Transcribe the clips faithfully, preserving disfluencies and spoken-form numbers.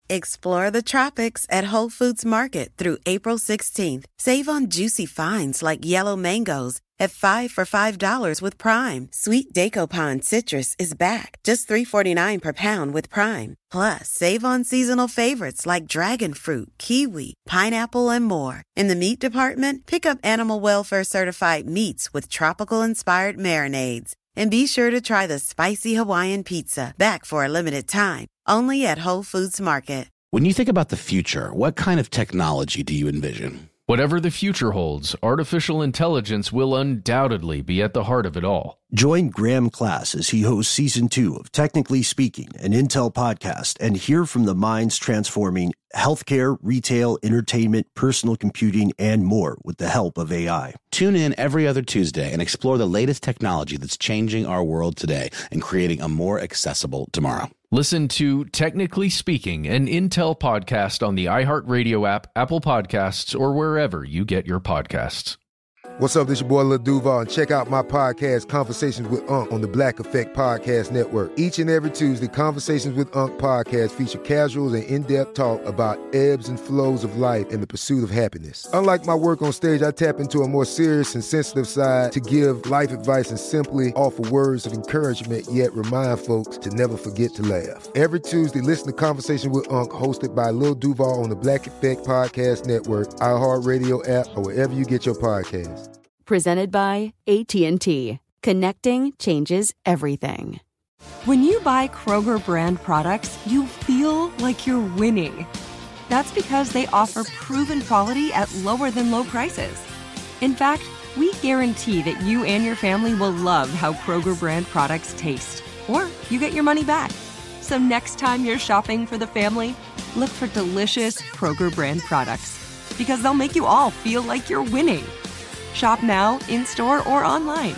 Explore the tropics at Whole Foods Market through April sixteenth. Save on juicy finds like yellow mangoes at five for five dollars with Prime. Sweet Daco citrus is back, just three forty-nine per pound with Prime. Plus, save on seasonal favorites like dragon fruit, kiwi, pineapple, and more. In the meat department, pick up Animal Welfare Certified meats with tropical-inspired marinades. And be sure to try the spicy Hawaiian pizza, back for a limited time, only at Whole Foods Market. When you think about the future, what kind of technology do you envision? Whatever the future holds, artificial intelligence will undoubtedly be at the heart of it all. Join Graham Class as he hosts Season two of Technically Speaking, an Intel podcast, and hear from the minds transforming healthcare, retail, entertainment, personal computing, and more with the help of A I. Tune in every other Tuesday and explore the latest technology that's changing our world today and creating a more accessible tomorrow. Listen to Technically Speaking, an Intel podcast on the iHeartRadio app, Apple Podcasts, or wherever you get your podcasts. What's up, this your boy Lil Duval, and check out my podcast, Conversations with Unc, on the Black Effect Podcast Network. Each and every Tuesday, Conversations with Unc podcast feature casual and in-depth talk about ebbs and flows of life and the pursuit of happiness. Unlike my work on stage, I tap into a more serious and sensitive side to give life advice and simply offer words of encouragement, yet remind folks to never forget to laugh. Every Tuesday, listen to Conversation with Unc, hosted by Lil Duval on the Black Effect Podcast Network, iHeartRadio app, or wherever you get your podcasts. Presented by A T and T. Connecting changes everything. When you buy Kroger brand products, you feel like you're winning. That's because they offer proven quality at lower than low prices. In fact, we guarantee that you and your family will love how Kroger brand products taste, or you get your money back. So next time you're shopping for the family, look for delicious Kroger brand products, because they'll make you all feel like you're winning. Shop now, in-store, or online.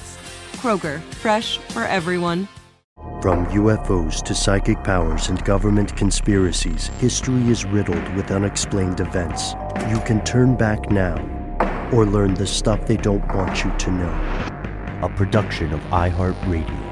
Kroger, fresh for everyone. From U F Os to psychic powers and government conspiracies, history is riddled with unexplained events. You can turn back now or learn the stuff they don't want you to know. A production of iHeartRadio.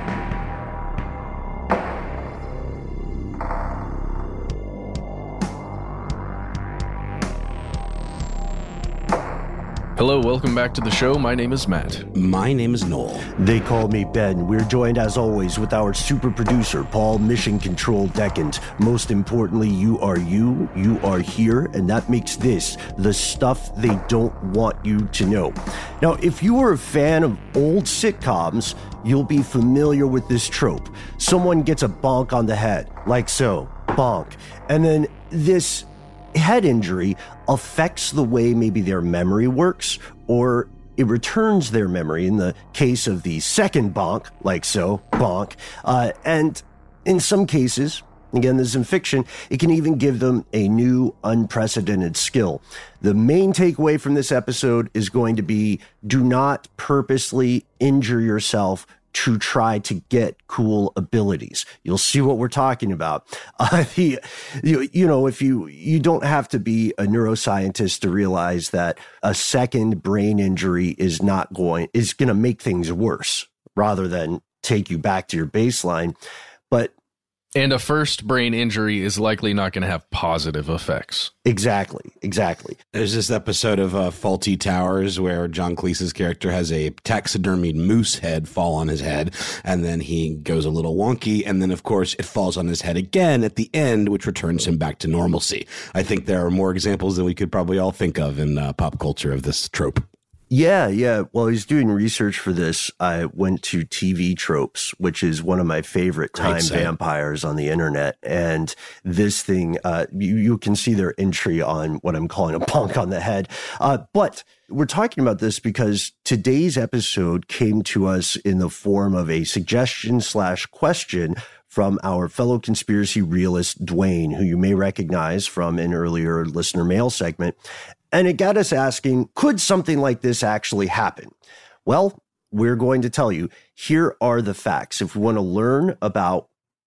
Hello, welcome back to the show. My name is Matt. My name is Noel. They call me Ben. We're joined, as always, with our super producer, Paul Mission Control Decant. Most importantly, you are you, you are here, and that makes this the stuff they don't want you to know. Now, if you are a fan of old sitcoms, you'll be familiar with this trope. Someone gets a bonk on the head, like so, bonk, and then this head injury affects the way maybe their memory works, or it returns their memory in the case of the second bonk, like so, bonk. Uh, and in some cases, again, this is in fiction, it can even give them a new, unprecedented skill. The main takeaway from this episode is going to be, do not purposely injure yourself to try to get cool abilities. You'll see what we're talking about. Uh, the, you, you know, if you, you don't have to be a neuroscientist to realize that a second brain injury is not going, is going to make things worse rather than take you back to your baseline. But And a first brain injury is likely not going to have positive effects. Exactly, exactly. There's this episode of uh, Fawlty Towers where John Cleese's character has a taxidermied moose head fall on his head, and then he goes a little wonky, and then, of course, it falls on his head again at the end, which returns him back to normalcy. I think there are more examples than we could probably all think of in uh, pop culture of this trope. Yeah, yeah. While I was doing research for this, I went to T V Tropes, which is one of my favorite time vampires on the internet. And this thing, uh, you, you can see their entry on what I'm calling a bonk on the head. Uh, but we're talking about this because today's episode came to us in the form of a suggestion slash question from our fellow conspiracy realist, Dwayne, who you may recognize from an earlier listener mail segment. And it got us asking, could something like this actually happen? Well, we're going to tell you, here are the facts. If we want to learn about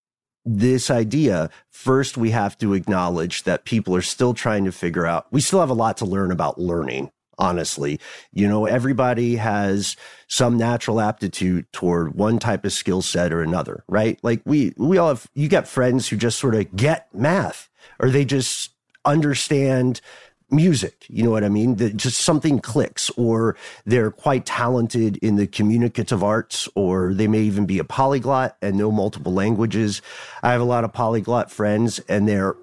this idea, first we have to acknowledge that people are still trying to figure out, we still have a lot to learn about learning honestly. You know, everybody has some natural aptitude toward one type of skill set or another, right? Like we, we all have, you got friends who just sort of get math, or they just understand music. You know what I mean? That just something clicks, or they're quite talented in the communicative arts, or they may even be a polyglot and know multiple languages. I have a lot of polyglot friends and they're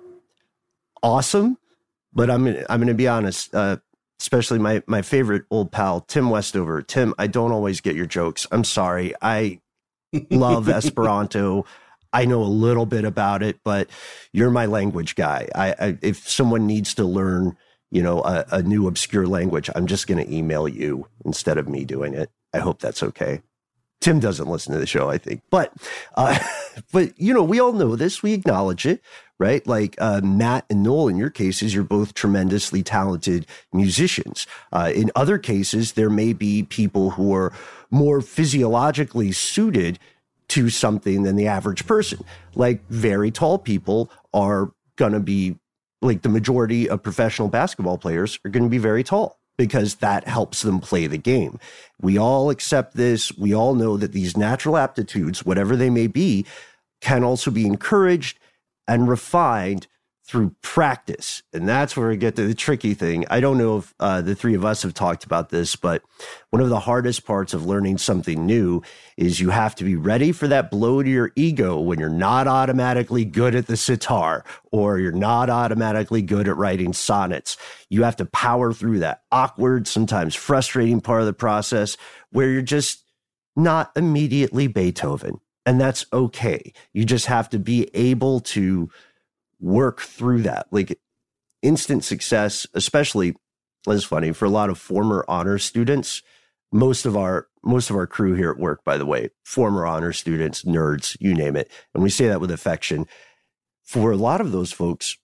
awesome, but I'm, I'm going to be honest, uh, especially my, my favorite old pal, Tim Westover. Tim, I don't always get your jokes. I'm sorry. I love Esperanto. I know a little bit about it, but you're my language guy. I, I if someone needs to learn, you know, a, a new obscure language, I'm just going to email you instead of me doing it. I hope that's okay. Tim doesn't listen to the show, I think, but, uh, but you know, we all know this. We acknowledge it, right? Like uh, Matt and Noel, in your cases, you're both tremendously talented musicians. Uh, in other cases, there may be people who are more physiologically suited to something than the average person. Like very tall people are going to be, like the majority of professional basketball players are going to be very tall, because that helps them play the game. We all accept this. We all know that these natural aptitudes, whatever they may be, can also be encouraged and refined through practice. And that's where we get to the tricky thing. I don't know if uh, the three of us have talked about this, but one of the hardest parts of learning something new is you have to be ready for that blow to your ego when you're not automatically good at the sitar, or you're not automatically good at writing sonnets. You have to power through that awkward, sometimes frustrating part of the process where you're just not immediately Beethoven. And that's okay. You just have to be able to work through that. Like instant success, especially, it's funny, for a lot of former honor students, most of our most of our crew here at work, by the way, former honor students, nerds, you name it. And we say that with affection. For a lot of those folks,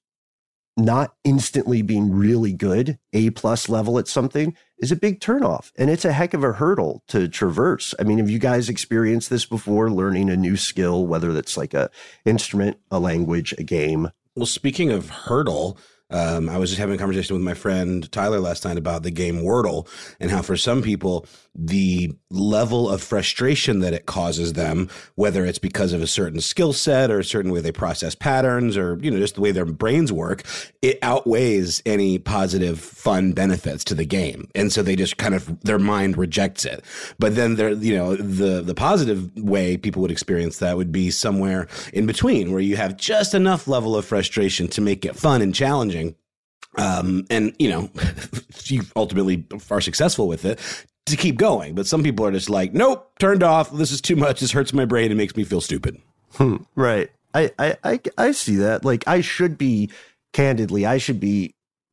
not instantly being really good, A plus level at something, is a big turnoff. And it's a heck of a hurdle to traverse. I mean, have you guys experienced this before, learning a new skill, whether that's like a instrument, a language, a game? Well, speaking of hurdle, um, I was just having a conversation with my friend Tyler last night about the game Wordle, and how for some people, the level of frustration that it causes them, whether it's because of a certain skill set or a certain way they process patterns, or, you know, just the way their brains work, it outweighs any positive, fun benefits to the game. And so they just kind of, their mind rejects it. But then there, you know, the, the positive way people would experience that would be somewhere in between, where you have just enough level of frustration to make it fun and challenging. Um, and, you know, you ultimately are successful with it to keep going. But some people are just like, nope, turned off. This is too much. This hurts my brain and makes me feel stupid. Hmm, right. I, I, I, I see that. Like, I should be, candidly, I should be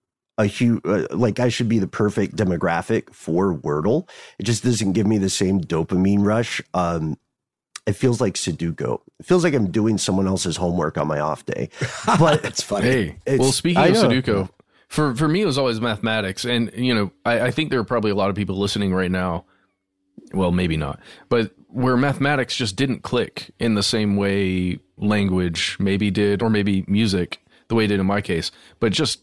a huge, uh, like, I should be the perfect demographic for Wordle. It just doesn't give me the same dopamine rush. Um, it feels like Sudoku. It feels like I'm doing someone else's homework on my off day. But it's funny. Hey, it's, well, speaking I of know. Sudoku, for, for me, it was always mathematics. And, you know, I, I think there are probably a lot of people listening right now. Well, maybe not. But where mathematics just didn't click in the same way language maybe did, or maybe music, the way it did in my case. But just,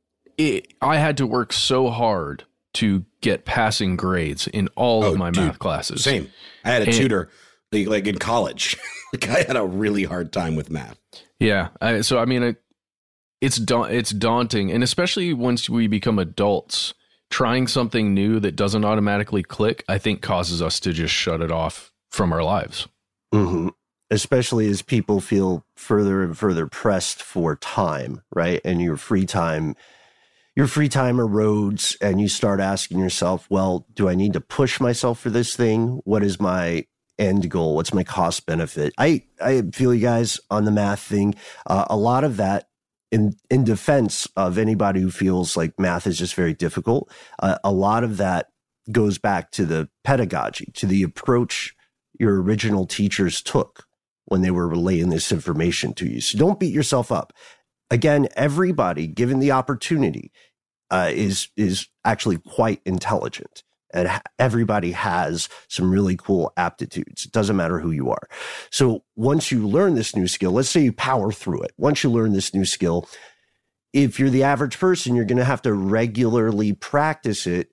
it, I had to work so hard to get passing grades in all Oh, of my dude, math classes. Same. I had a And- tutor like, like in college. Like I had a really hard time with math. Yeah. I, so, I mean, it, it's da- it's daunting. And especially once we become adults, trying something new that doesn't automatically click, I think causes us to just shut it off from our lives. Mm-hmm. Especially as people feel further and further pressed for time, right? And your free time, your free time erodes, and you start asking yourself, well, do I need to push myself for this thing? What is my end goal? What's my cost benefit? I, I feel you guys on the math thing. Uh, a lot of that, in, in defense of anybody who feels like math is just very difficult, uh, a lot of that goes back to the pedagogy, to the approach your original teachers took when they were relaying this information to you. So don't beat yourself up. Again, everybody, given the opportunity, uh, is is actually quite intelligent. And ha- everybody has some really cool aptitudes. It doesn't matter who you are. So once you learn this new skill, let's say you power through it. Once you learn this new skill, if you're the average person, you're going to have to regularly practice it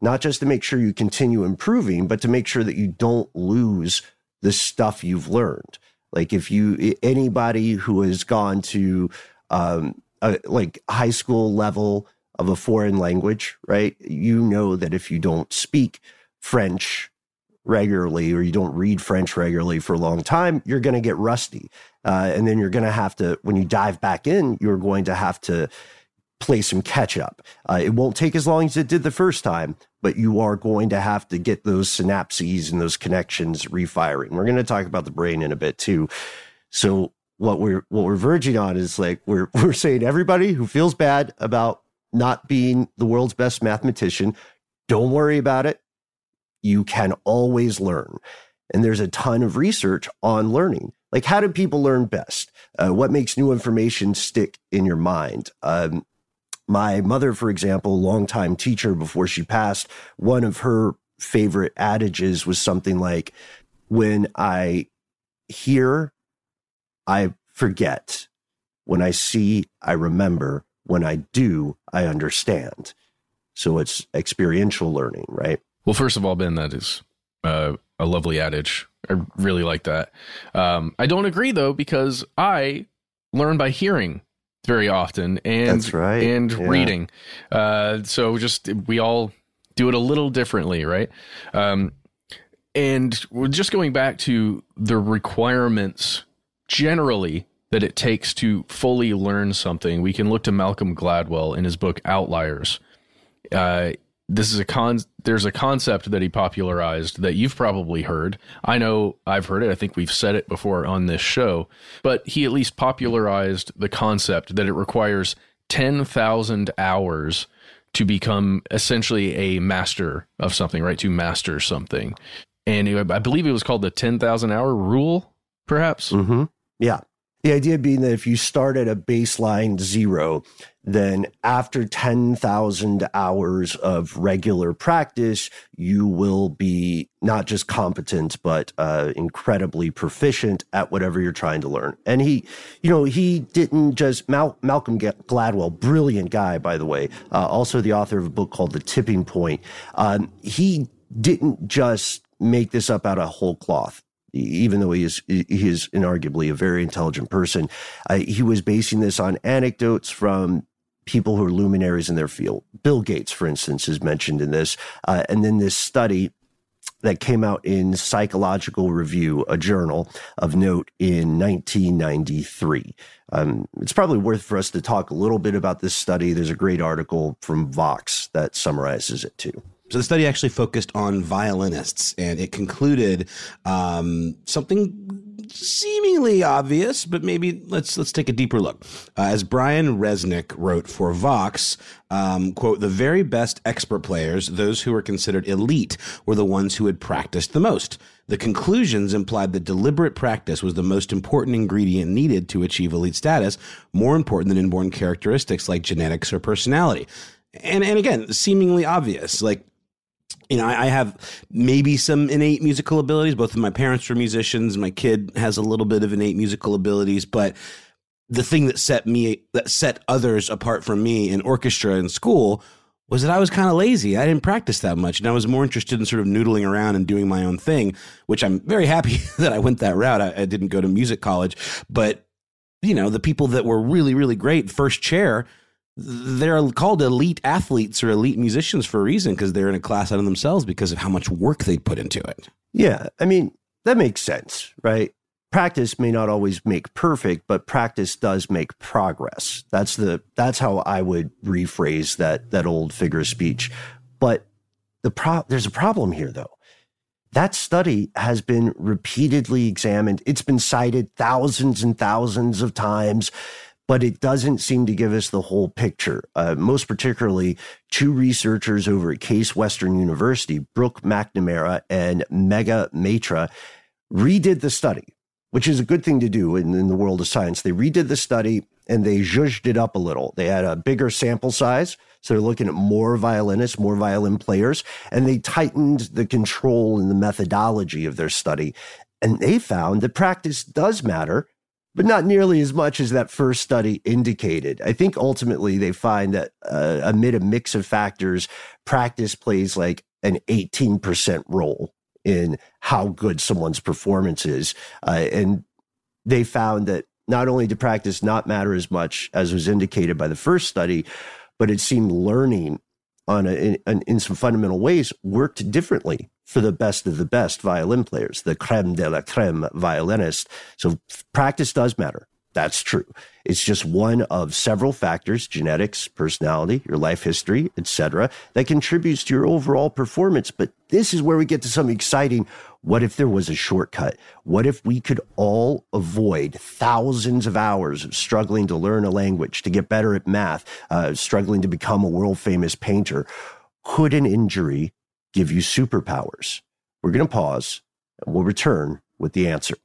not just to make sure you continue improving, but to make sure that you don't lose the stuff you've learned. Like if you, anybody who has gone to um, a, like high school level of a foreign language, right? You know that if you don't speak French regularly or you don't read French regularly for a long time, you're going to get rusty. Uh, and then you're going to have to, when you dive back in, you're going to have to play some catch up. Uh, it won't take as long as it did the first time, but you are going to have to get those synapses and those connections refiring. We're going to talk about the brain in a bit too. So what we're, what we're verging on is like, we're, we're saying everybody who feels bad about not being the world's best mathematician, don't worry about it. You can always learn. And there's a ton of research on learning. Like, how do people learn best? Uh, what makes new information stick in your mind? Um, my mother, for example, longtime teacher before she passed, one of her favorite adages was something like, when I hear, I forget. When I see, I remember. When I do, I understand. So it's experiential learning, right? Well, first of all, Ben, that is uh, a lovely adage. I really like that. Um, I don't agree, though, because I learn by hearing very often and, That's right. and yeah. reading. Uh, so just we all do it a little differently, right? Um, and we're just going back to the requirements generally that it takes to fully learn something, we can look to Malcolm Gladwell in his book Outliers. Uh, this is a con. There's a concept that he popularized that you've probably heard. I know I've heard it. I think we've said it before on this show, but he at least popularized the concept that it requires ten thousand hours to become essentially a master of something, right? To master something. And I believe it was called the ten thousand hour rule, perhaps. Mm-hmm. Yeah. The idea being that if you start at a baseline zero, then after ten thousand hours of regular practice, you will be not just competent, but uh, incredibly proficient at whatever you're trying to learn. And he, you know, he didn't just, Mal- Malcolm Gladwell, brilliant guy, by the way, uh, also the author of a book called The Tipping Point. Um, he didn't just make this up out of whole cloth. Even though he is he is inarguably a very intelligent person, uh, he was basing this on anecdotes from people who are luminaries in their field. Bill Gates, for instance, is mentioned in this. Uh, and then this study that came out in Psychological Review, a journal of note in nineteen ninety-three. Um, it's probably worth for us to talk a little bit about this study. There's a great article from Vox that summarizes it too. So the study actually focused on violinists, and it concluded um, something seemingly obvious, but maybe let's let's take a deeper look. Uh, as Brian Resnick wrote for Vox, um, quote, the very best expert players, those who were considered elite, were the ones who had practiced the most. The conclusions implied that deliberate practice was the most important ingredient needed to achieve elite status, more important than inborn characteristics like genetics or personality. And and again, seemingly obvious, like, you know, I, I have maybe some innate musical abilities. Both of my parents were musicians. My kid has a little bit of innate musical abilities. But the thing that set me, that set others apart from me in orchestra in school was that I was kind of lazy. I didn't practice that much. And I was more interested in sort of noodling around and doing my own thing, which I'm very happy that I went that route. I, I didn't go to music college. But, you know, the people that were really, really great first chair, they're called elite athletes or elite musicians for a reason, because they're in a class out of themselves because of how much work they put into it. Yeah, I mean, that makes sense, right? Practice may not always make perfect, but practice does make progress. That's the that's how I would rephrase that that old figure of speech. But the pro- there's a problem here, though. That study has been repeatedly examined. It's been cited thousands and thousands of times, but it doesn't seem to give us the whole picture. Uh, most particularly, two researchers over at Case Western University, Brooke McNamara and Megha Matra, redid the study, which is a good thing to do in, in the world of science. They redid the study and they zhuzhed it up a little. They had a bigger sample size, so they're looking at more violinists, more violin players, and they tightened the control and the methodology of their study. And they found that practice does matter, but not nearly as much as that first study indicated. I think ultimately they find that uh, amid a mix of factors, practice plays like an eighteen percent role in how good someone's performance is. Uh, and they found that not only did practice not matter as much as was indicated by the first study, but it seemed learning on a, in, in some fundamental ways worked differently for the best of the best violin players, the creme de la creme violinist. So practice does matter. That's true. It's just one of several factors, genetics, personality, your life history, et cetera, that contributes to your overall performance. But this is where we get to something exciting. What if there was a shortcut? What if we could all avoid thousands of hours of struggling to learn a language, to get better at math, uh, struggling to become a world-famous painter? Could an injury give you superpowers? We're going to pause, and we'll return with the answer.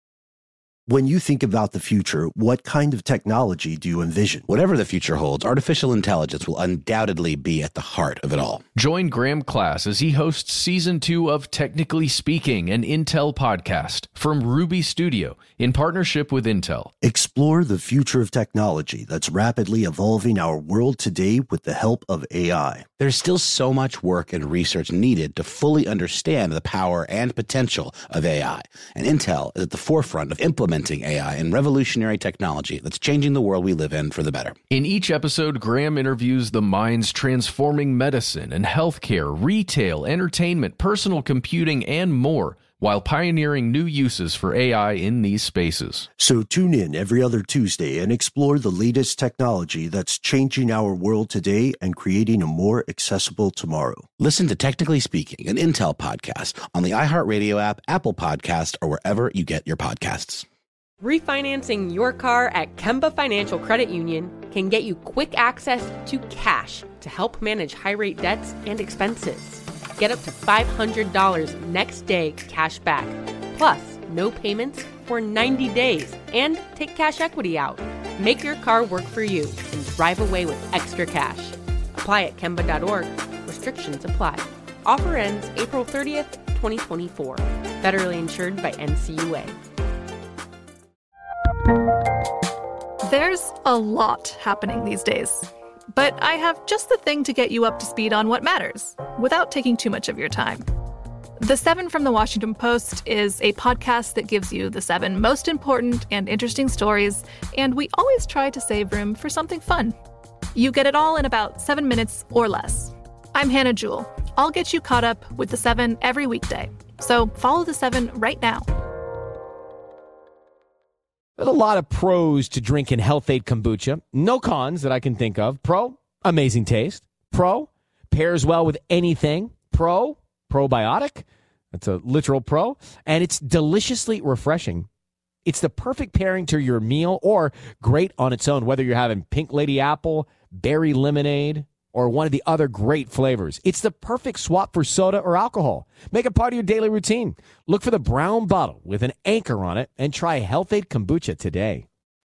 When you think about the future, what kind of technology do you envision? Whatever the future holds, artificial intelligence will undoubtedly be at the heart of it all. Join Graham Class as he hosts season two of Technically Speaking, an Intel podcast from Ruby Studio in partnership with Intel. Explore the future of technology that's rapidly evolving our world today with the help of A I. There's still so much work and research needed to fully understand the power and potential of A I, and Intel is at the forefront of implementing A I and revolutionary technology that's changing the world we live in for the better. In each episode, Graham interviews the minds transforming medicine and healthcare, retail, entertainment, personal computing, and more, while pioneering new uses for A I in these spaces. So tune in every other Tuesday and explore the latest technology that's changing our world today and creating a more accessible tomorrow. Listen to Technically Speaking, an Intel podcast on the iHeartRadio app, Apple Podcast, or wherever you get your podcasts. Refinancing your car at Kemba Financial Credit Union can get you quick access to cash to help manage high-rate debts and expenses. Get up to five hundred dollars next day cash back, plus no payments for ninety days, and take cash equity out. Make your car work for you and drive away with extra cash. Apply at Kemba dot org. Restrictions apply. Offer ends April thirtieth, twenty twenty-four. Federally insured by N C U A. There's a lot happening these days, but I have just the thing to get you up to speed on what matters, without taking too much of your time. The Seven from the Washington Post is a podcast that gives you the seven most important and interesting stories, and we always try to save room for something fun. You get it all in about seven minutes or less. I'm Hannah Jewell. I'll get you caught up with the Seven every weekday, so follow the Seven right now. There's a lot of pros to drinking Health-Ade kombucha. No cons that I can think of. Pro, amazing taste. Pro, pairs well with anything. Pro, probiotic. That's a literal pro. And it's deliciously refreshing. It's the perfect pairing to your meal or great on its own, whether you're having pink lady apple, berry lemonade, or one of the other great flavors. It's the perfect swap for soda or alcohol. Make it part of your daily routine. Look for the brown bottle with an anchor on it and try Health-Ade kombucha today.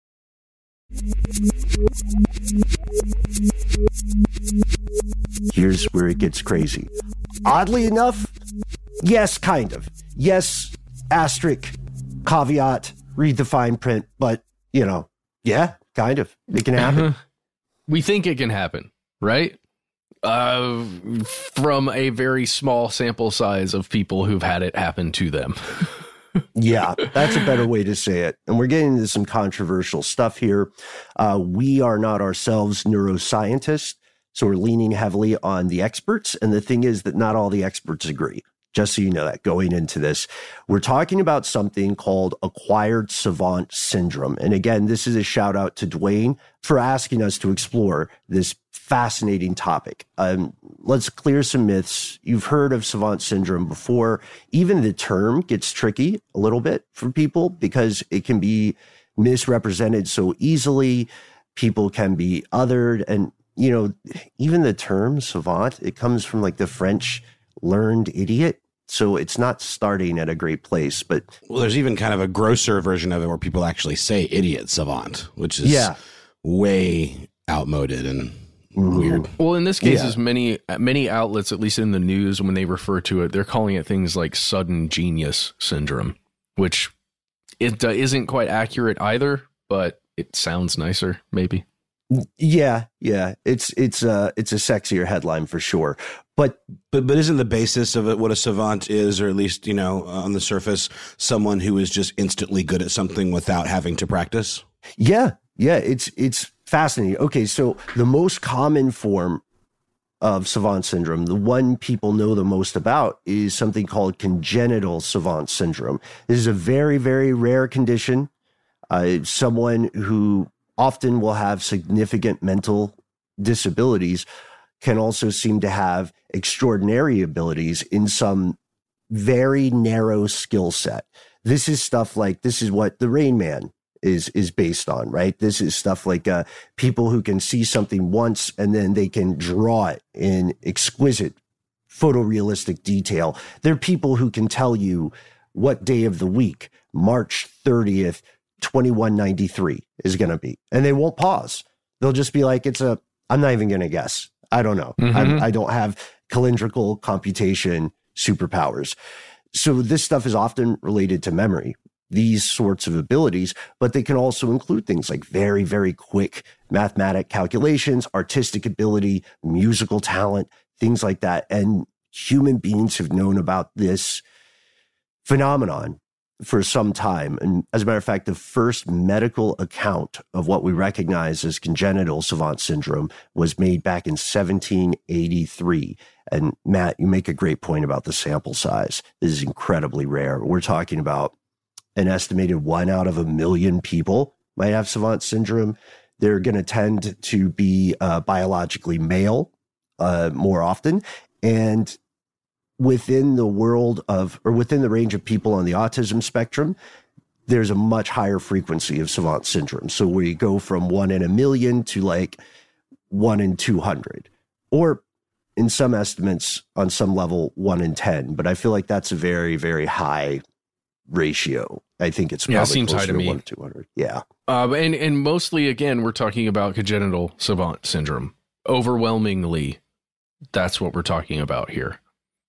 Here's where it gets crazy. Oddly enough, yes, kind of. Yes, asterisk, caveat, read the fine print, but, you know, yeah, kind of. It can happen. We think it can happen. Right? Uh, from a very small sample size of people who've had it happen to them. Yeah, that's a better way to say it. And we're getting into some controversial stuff here. Uh, we are not ourselves neuroscientists, so we're leaning heavily on the experts. And the thing is that not all the experts agree. Just so you know that going into this, we're talking about something called acquired savant syndrome. And again, this is a shout out to Dwayne for asking us to explore this fascinating topic. Um, let's clear some myths. You've heard of savant syndrome before. Even the term gets tricky a little bit for people because it can be misrepresented so easily. People can be othered. And, you know, even the term savant, it comes from like the French learned idiot. So it's not starting at a great place, but well, there's even kind of a grosser version of it where people actually say idiot savant, which is yeah. way outmoded and mm-hmm. weird. Well, in this case, Yeah. is many many outlets, at least in the news, when they refer to it, they're calling it things like sudden genius syndrome, which it uh, isn't quite accurate either, but it sounds nicer, maybe. Yeah, yeah, it's it's uh it's a sexier headline for sure. But but but isn't the basis of it what a savant is, or at least, you know, on the surface, someone who is just instantly good at something without having to practice? Yeah, yeah, it's it's fascinating. Okay, so the most common form of savant syndrome, the one people know the most about, is something called congenital savant syndrome. This is a very, very rare condition. Uh, someone who often will have significant mental disabilities can also seem to have extraordinary abilities in some very narrow skill set. This is stuff like, this is what the Rain Man is is based on, right? This is stuff like uh, people who can see something once and then they can draw it in exquisite photorealistic detail. They're people who can tell you what day of the week, March thirtieth, twenty-one ninety-three is going to be. And they won't pause. They'll just be like, it's a, I'm not even going to guess. I don't know. Mm-hmm. I don't have calendrical computation superpowers. So this stuff is often related to memory, these sorts of abilities, but they can also include things like very, very quick mathematic calculations, artistic ability, musical talent, things like that. And human beings have known about this phenomenon for some time. And as a matter of fact, the first medical account of what we recognize as congenital savant syndrome was made back in seventeen eighty-three. And Matt, you make a great point about the sample size. This is incredibly rare. We're talking about an estimated one out of a million people might have savant syndrome. They're going to tend to be uh, biologically male uh, more often. And within the world of, or within the range of people on the autism spectrum, there's a much higher frequency of savant syndrome. So we go from one in a million to like one in two hundred, or in some estimates on some level, one in ten. But I feel like that's a very, very high ratio. I think it's probably yeah, it seems high to, to me. one in two hundred. Yeah. Uh, and, and mostly, again, we're talking about congenital savant syndrome. Overwhelmingly, that's what we're talking about here.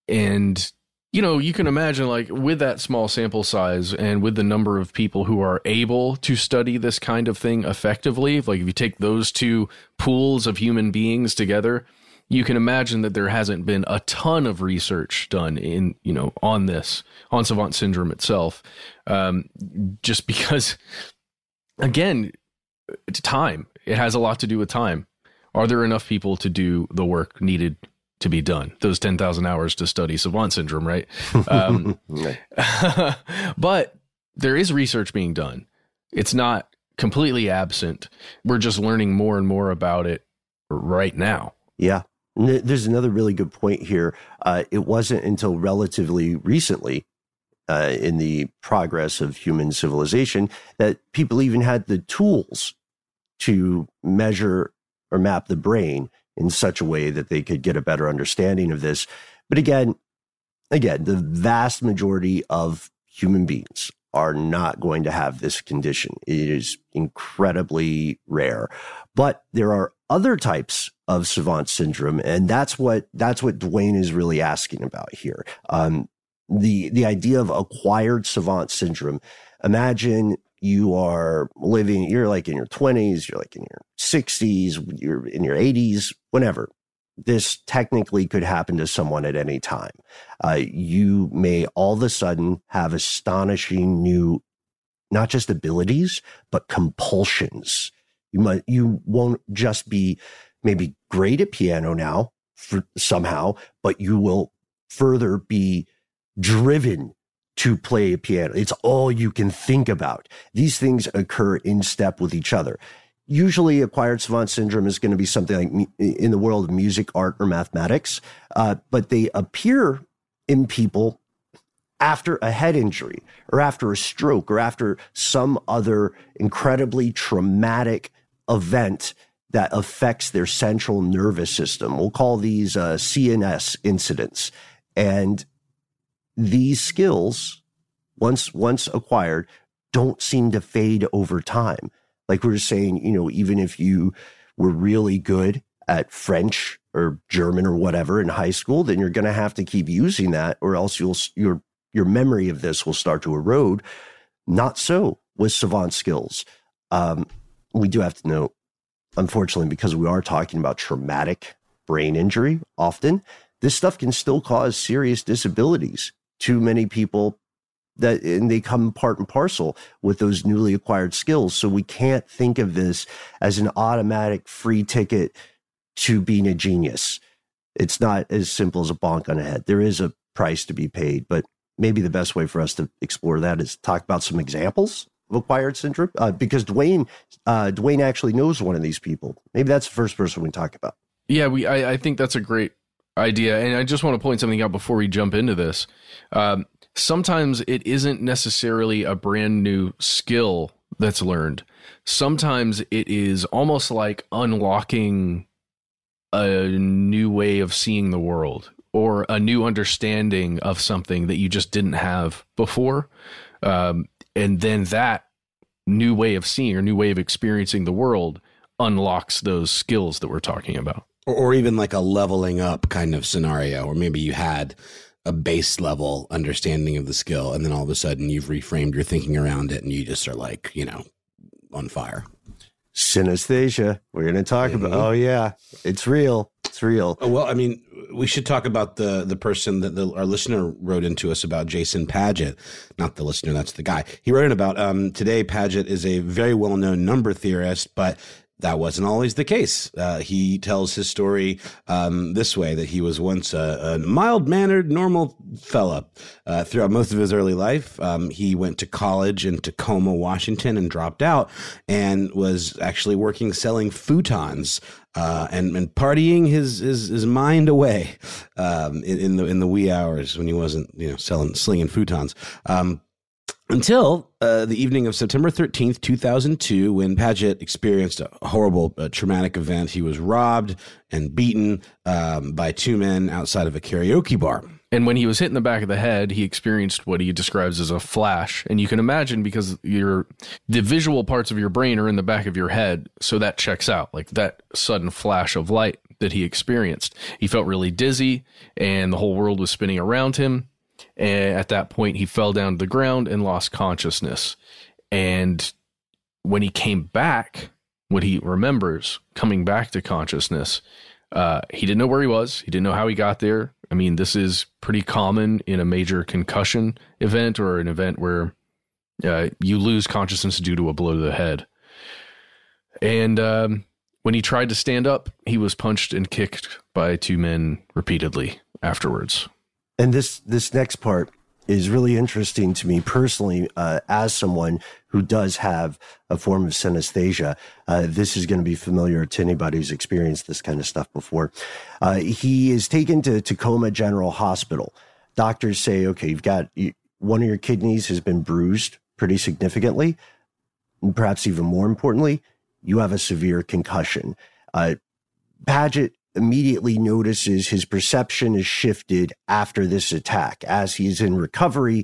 And, you know, you can imagine, like, with that small sample size and with the number of people who are able to study this kind of thing effectively, like if you take those two pools of human beings together, you can imagine that there hasn't been a ton of research done in, you know, on this, on savant syndrome itself. Um, just because, again, it's time. It has a lot to do with time. Are there enough people to do the work needed to be done? Those ten thousand hours to study savant syndrome, right? Um, but there is research being done. It's not completely absent. We're just learning more and more about it right now. Yeah. There's another really good point here. Uh, it wasn't until relatively recently uh, in the progress of human civilization that people even had the tools to measure or map the brain in such a way that they could get a better understanding of this. But again, again, the vast majority of human beings are not going to have this condition. It is incredibly rare. But there are other types of savant syndrome, and that's what that's what Dwayne is really asking about here. Um, the the idea of acquired savant syndrome. Imagine you are living, you're like in your twenties, you're like in your sixties, you're in your eighties, whenever. This technically could happen to someone at any time. Uh, you may all of a sudden have astonishing new, not just abilities, but compulsions. You might, you won't just be maybe great at piano now for somehow, but you will further be driven to play a piano. It's all you can think about. These things occur in step with each other. Usually acquired savant syndrome is going to be something like in the world of music, art, or mathematics, uh, but they appear in people after a head injury or after a stroke or after some other incredibly traumatic event that affects their central nervous system. We'll call these uh, C N S incidents. And these skills, once once acquired, don't seem to fade over time. Like we were saying, you know, even if you were really good at French or German or whatever in high school, then you're going to have to keep using that, or else you'll your your memory of this will start to erode. Not so with savant skills. Um, we do have to note, unfortunately, because we are talking about traumatic brain injury often, this stuff can still cause serious disabilities to many people, that and they come part and parcel with those newly acquired skills. So we can't think of this as an automatic free ticket to being a genius. It's not as simple as a bonk on the head. There is a price to be paid, but maybe the best way for us to explore that is talk about some examples of acquired syndrome, uh, because Dwayne, uh, Dwayne actually knows one of these people. Maybe that's the first person we talk about. Yeah, we. I, I think that's a great idea, and I just want to point something out before we jump into this. Um, sometimes it isn't necessarily a brand new skill that's learned. Sometimes it is almost like unlocking a new way of seeing the world, or a new understanding of something that you just didn't have before. Um, and then that new way of seeing or new way of experiencing the world unlocks those skills that we're talking about. Or, or even like a leveling up kind of scenario, or maybe you had a base level understanding of the skill, and then all of a sudden you've reframed your thinking around it and you just are like, you know, on fire. Synesthesia. We're going to talk mm-hmm. about, oh yeah, it's real. It's real. Well, I mean, we should talk about the the person that the, our listener wrote into us about, Jason Paget. Not the listener, that's the guy. He wrote in about, um, today Paget is a very well-known number theorist, but that wasn't always the case. Uh, he tells his story um, this way, that he was once a, a mild-mannered, normal fella. Uh, throughout most of his early life, um, he went to college in Tacoma, Washington, and dropped out, and was actually working selling futons uh, and, and partying his, his, his mind away um, in, in the in the wee hours when he wasn't, you know, selling slinging futons. Um, Until uh, the evening of September thirteenth, two thousand two, when Paget experienced a horrible uh, traumatic event. He was robbed and beaten um, by two men outside of a karaoke bar. And when he was hit in the back of the head, he experienced what he describes as a flash. And you can imagine, because your the visual parts of your brain are in the back of your head, so that checks out, like that sudden flash of light that he experienced. He felt really dizzy, and the whole world was spinning around him. And at that point, he fell down to the ground and lost consciousness. And when he came back, what he remembers coming back to consciousness, uh, he didn't know where he was. He didn't know how he got there. I mean, this is pretty common in a major concussion event, or an event where uh, you lose consciousness due to a blow to the head. And um, when he tried to stand up, he was punched and kicked by two men repeatedly afterwards. And this this next part is really interesting to me personally, uh, as someone who does have a form of synesthesia. Uh, this is going to be familiar to anybody who's experienced this kind of stuff before. Uh, he is taken to Tacoma General Hospital. Doctors say, okay, you've got you, one of your kidneys has been bruised pretty significantly. And perhaps even more importantly, you have a severe concussion. Uh, Paget immediately notices his perception is shifted after this attack. As he's in recovery,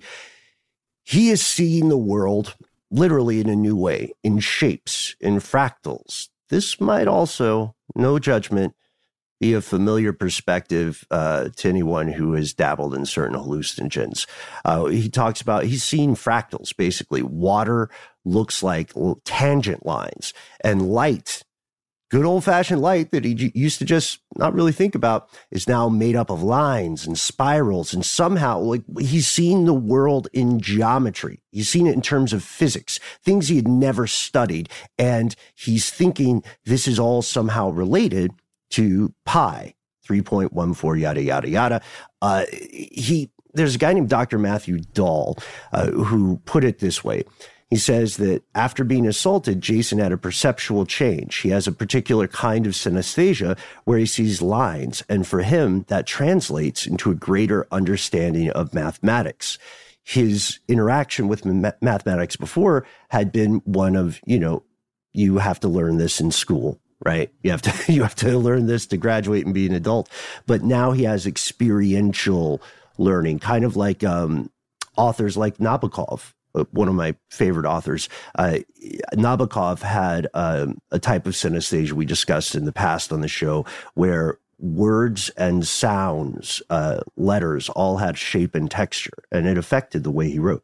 he is seeing the world literally in a new way, in shapes, in fractals. This might also, no judgment, be a familiar perspective uh, to anyone who has dabbled in certain hallucinogens. Uh, he talks about, he's seeing fractals, basically. Water looks like tangent lines, and light, good old-fashioned light that he j- used to just not really think about, is now made up of lines and spirals, and somehow, like, he's seeing the world in geometry. He's seen it in terms of physics, things he had never studied, and he's thinking this is all somehow related to pi, three point one four, yada, yada, yada. Uh, he, there's a guy named Doctor Matthew Dahl uh, who put it this way. He says that after being assaulted, Jason had a perceptual change. He has a particular kind of synesthesia where he sees lines, and for him, that translates into a greater understanding of mathematics. His interaction with ma- mathematics before had been one of, you know, you have to learn this in school, right? You have to you have to learn this to graduate and be an adult. But now he has experiential learning, kind of like um, authors like Nabokov. One of my favorite authors. Uh, Nabokov had um, a type of synesthesia we discussed in the past on the show, where words and sounds, uh, letters, all had shape and texture, and it affected the way he wrote.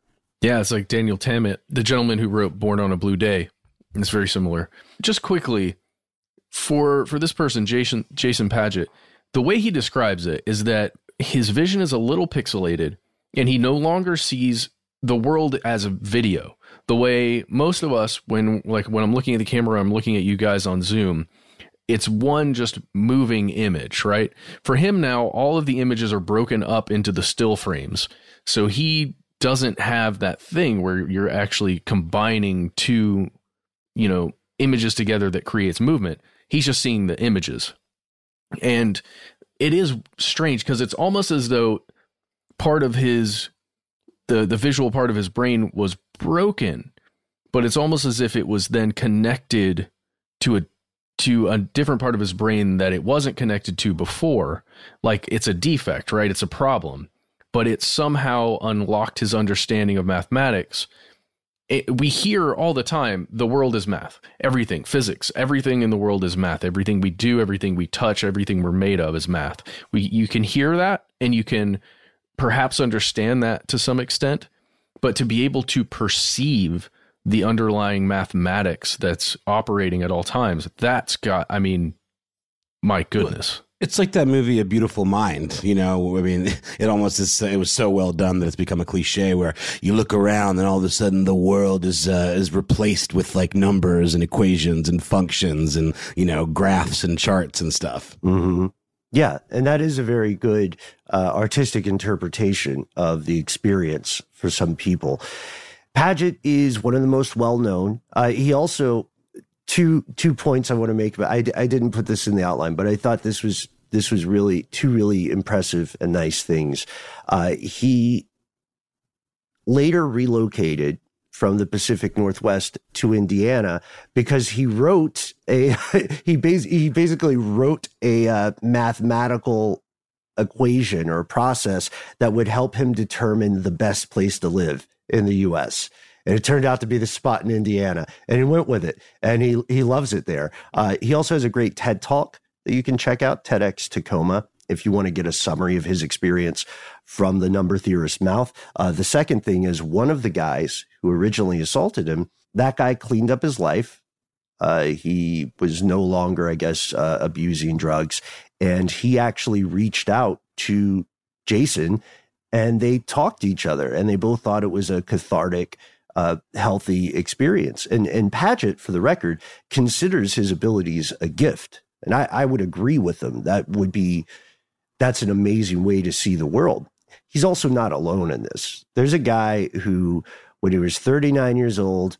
Yeah, it's like Daniel Tammet, the gentleman who wrote Born on a Blue Day. It's very similar. Just quickly, for for this person, Jason Jason Padgett, the way he describes it is that his vision is a little pixelated, and he no longer sees the world as a video. The way most of us, when like when I'm looking at the camera, I'm looking at you guys on Zoom, it's one just moving image, right? For him now, all of the images are broken up into the still frames. So he doesn't have that thing where you're actually combining two, you know, images together that creates movement. He's just seeing the images. And it is strange because it's almost as though part of his, the, the visual part of his brain was broken, but it's almost as if it was then connected to a, to a different part of his brain that it wasn't connected to before. Like it's a defect, right? It's a problem. But it somehow unlocked his understanding of mathematics. It, we hear all the time, the world is math. Everything, physics, everything in the world is math. Everything we do, everything we touch, everything we're made of is math. We, you can hear that, and you can perhaps understand that to some extent. But to be able to perceive the underlying mathematics that's operating at all times, that's got, I mean, my goodness. It's like that movie, A Beautiful Mind. You know, I mean, it almost is, it was so well done that it's become a cliche where you look around and all of a sudden the world is, uh, is replaced with like numbers and equations and functions and, you know, graphs and charts and stuff. Mm-hmm. Yeah. And that is a very good, uh, artistic interpretation of the experience for some people. Padgett is one of the most well-known. Uh, he also, Two two points I want to make, but I, I didn't put this in the outline, but I thought this was this was really two really impressive and nice things. Uh, he later relocated from the Pacific Northwest to Indiana because he wrote a he bas- he basically wrote a uh, mathematical equation or process that would help him determine the best place to live in the U S And it turned out to be the spot in Indiana, and he went with it, and he he loves it there. Uh, he also has a great TED Talk that you can check out, TEDx Tacoma, if you want to get a summary of his experience from the number theorist's mouth. Uh, the second thing is one of the guys who originally assaulted him, that guy cleaned up his life. Uh, he was no longer, I guess, uh, abusing drugs, and he actually reached out to Jason, and they talked to each other, and they both thought it was a cathartic, Uh, healthy experience. And and Padgett, for the record, considers his abilities a gift. And I, I would agree with him. That would be, that's an amazing way to see the world. He's also not alone in this. There's a guy who, when he was thirty-nine years old,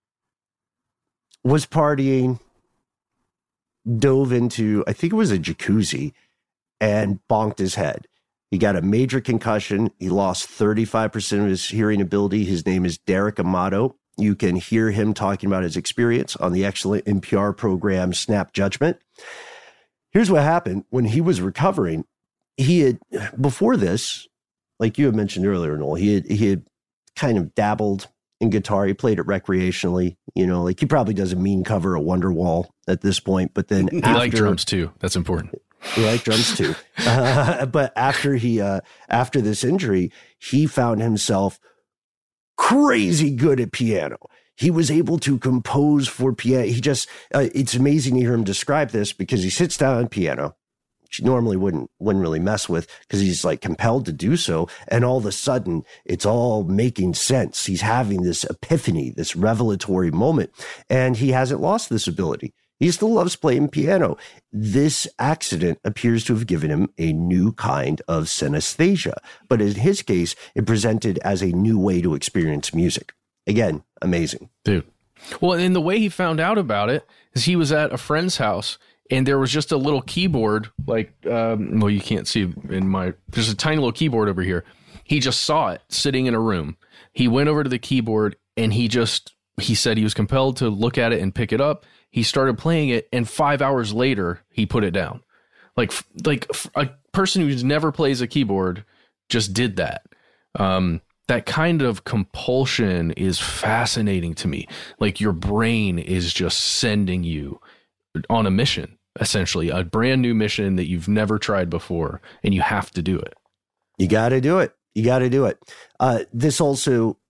was partying, dove into, I think it was a jacuzzi, and bonked his head. He got a major concussion. He lost thirty-five percent of his hearing ability. His name is Derek Amato. You can hear him talking about his experience on the excellent N P R program Snap Judgment. Here's what happened when he was recovering. He had, before this, like you had mentioned earlier, Noel, he had, he had kind of dabbled in guitar. He played it recreationally, you know, like he probably does a mean cover of Wonderwall at this point, but then he after, liked drums too. That's important. He liked drums too. Uh, but after he, uh, after this injury, he found himself crazy good at piano. He was able to compose for piano. He just, uh, it's amazing to hear him describe this because he sits down on piano, which he normally wouldn't, wouldn't really mess with because he's like compelled to do so. And all of a sudden it's all making sense. He's having this epiphany, this revelatory moment, and he hasn't lost this ability. He still loves playing piano. This accident appears to have given him a new kind of synesthesia. But in his case, it presented as a new way to experience music. Again, amazing. Dude. Well, and the way he found out about it is he was at a friend's house and there was just a little keyboard, like, um, well, you can't see in my, there's a tiny little keyboard over here. He just saw it sitting in a room. He went over to the keyboard and he just, he said he was compelled to look at it and pick it up. He started playing it, and five hours later, he put it down. Like, like a person who never plays a keyboard just did that. Um, that kind of compulsion is fascinating to me. Like your brain is just sending you on a mission, essentially, a brand new mission that you've never tried before, and you have to do it. You got to do it. You got to do it. Uh, this also, uh,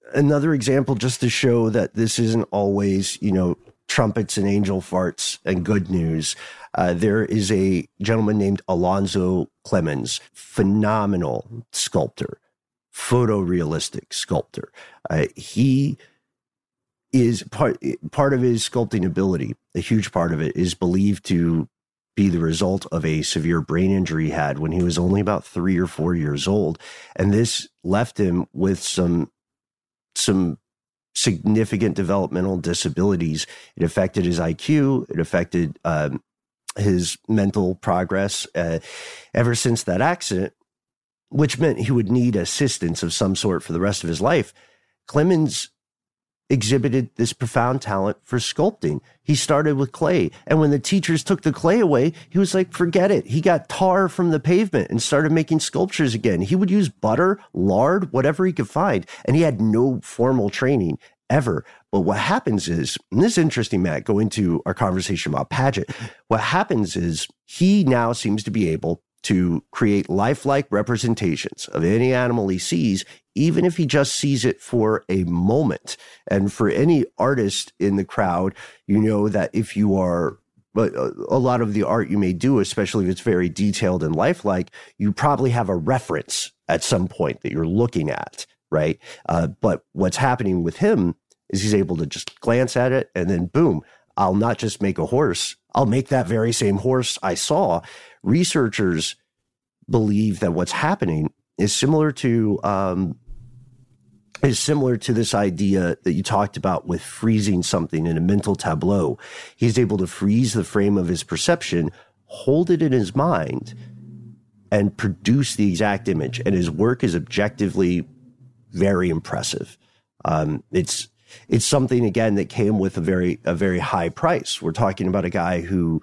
another example, just to show that this isn't always, you know, trumpets and angel farts and good news. Uh, there is a gentleman named Alonzo Clemens, phenomenal sculptor, photorealistic sculptor. Uh, he is part, part of his sculpting ability, a huge part of it, is believed to be the result of a severe brain injury he had when he was only about three or four years old. And this left him with some, some significant developmental disabilities. It affected his I Q. It affected um, his mental progress. Uh, ever since that accident, which meant he would need assistance of some sort for the rest of his life, Clemens exhibited this profound talent for sculpting. He started with clay, and when the teachers took the clay away, he was like, forget it. He got tar from the pavement and started making sculptures again. He would use butter, lard, whatever he could find, and he had no formal training ever. But what happens is, and this is interesting, Matt, go into our conversation about Paget. What happens is he now seems to be able to create lifelike representations of any animal he sees, even if he just sees it for a moment. And for any artist in the crowd, you know that if you are, a lot of the art you may do, especially if it's very detailed and lifelike, you probably have a reference at some point that you're looking at, right? Uh, but what's happening with him is he's able to just glance at it and then boom, I'll not just make a horse, I'll make that very same horse I saw. Researchers believe that what's happening is similar to um, is similar to this idea that you talked about with freezing something in a mental tableau. He's able to freeze the frame of his perception, hold it in his mind, and produce the exact image. And his work is objectively very impressive. Um, it's it's something, again, that came with a very a very high price. We're talking about a guy who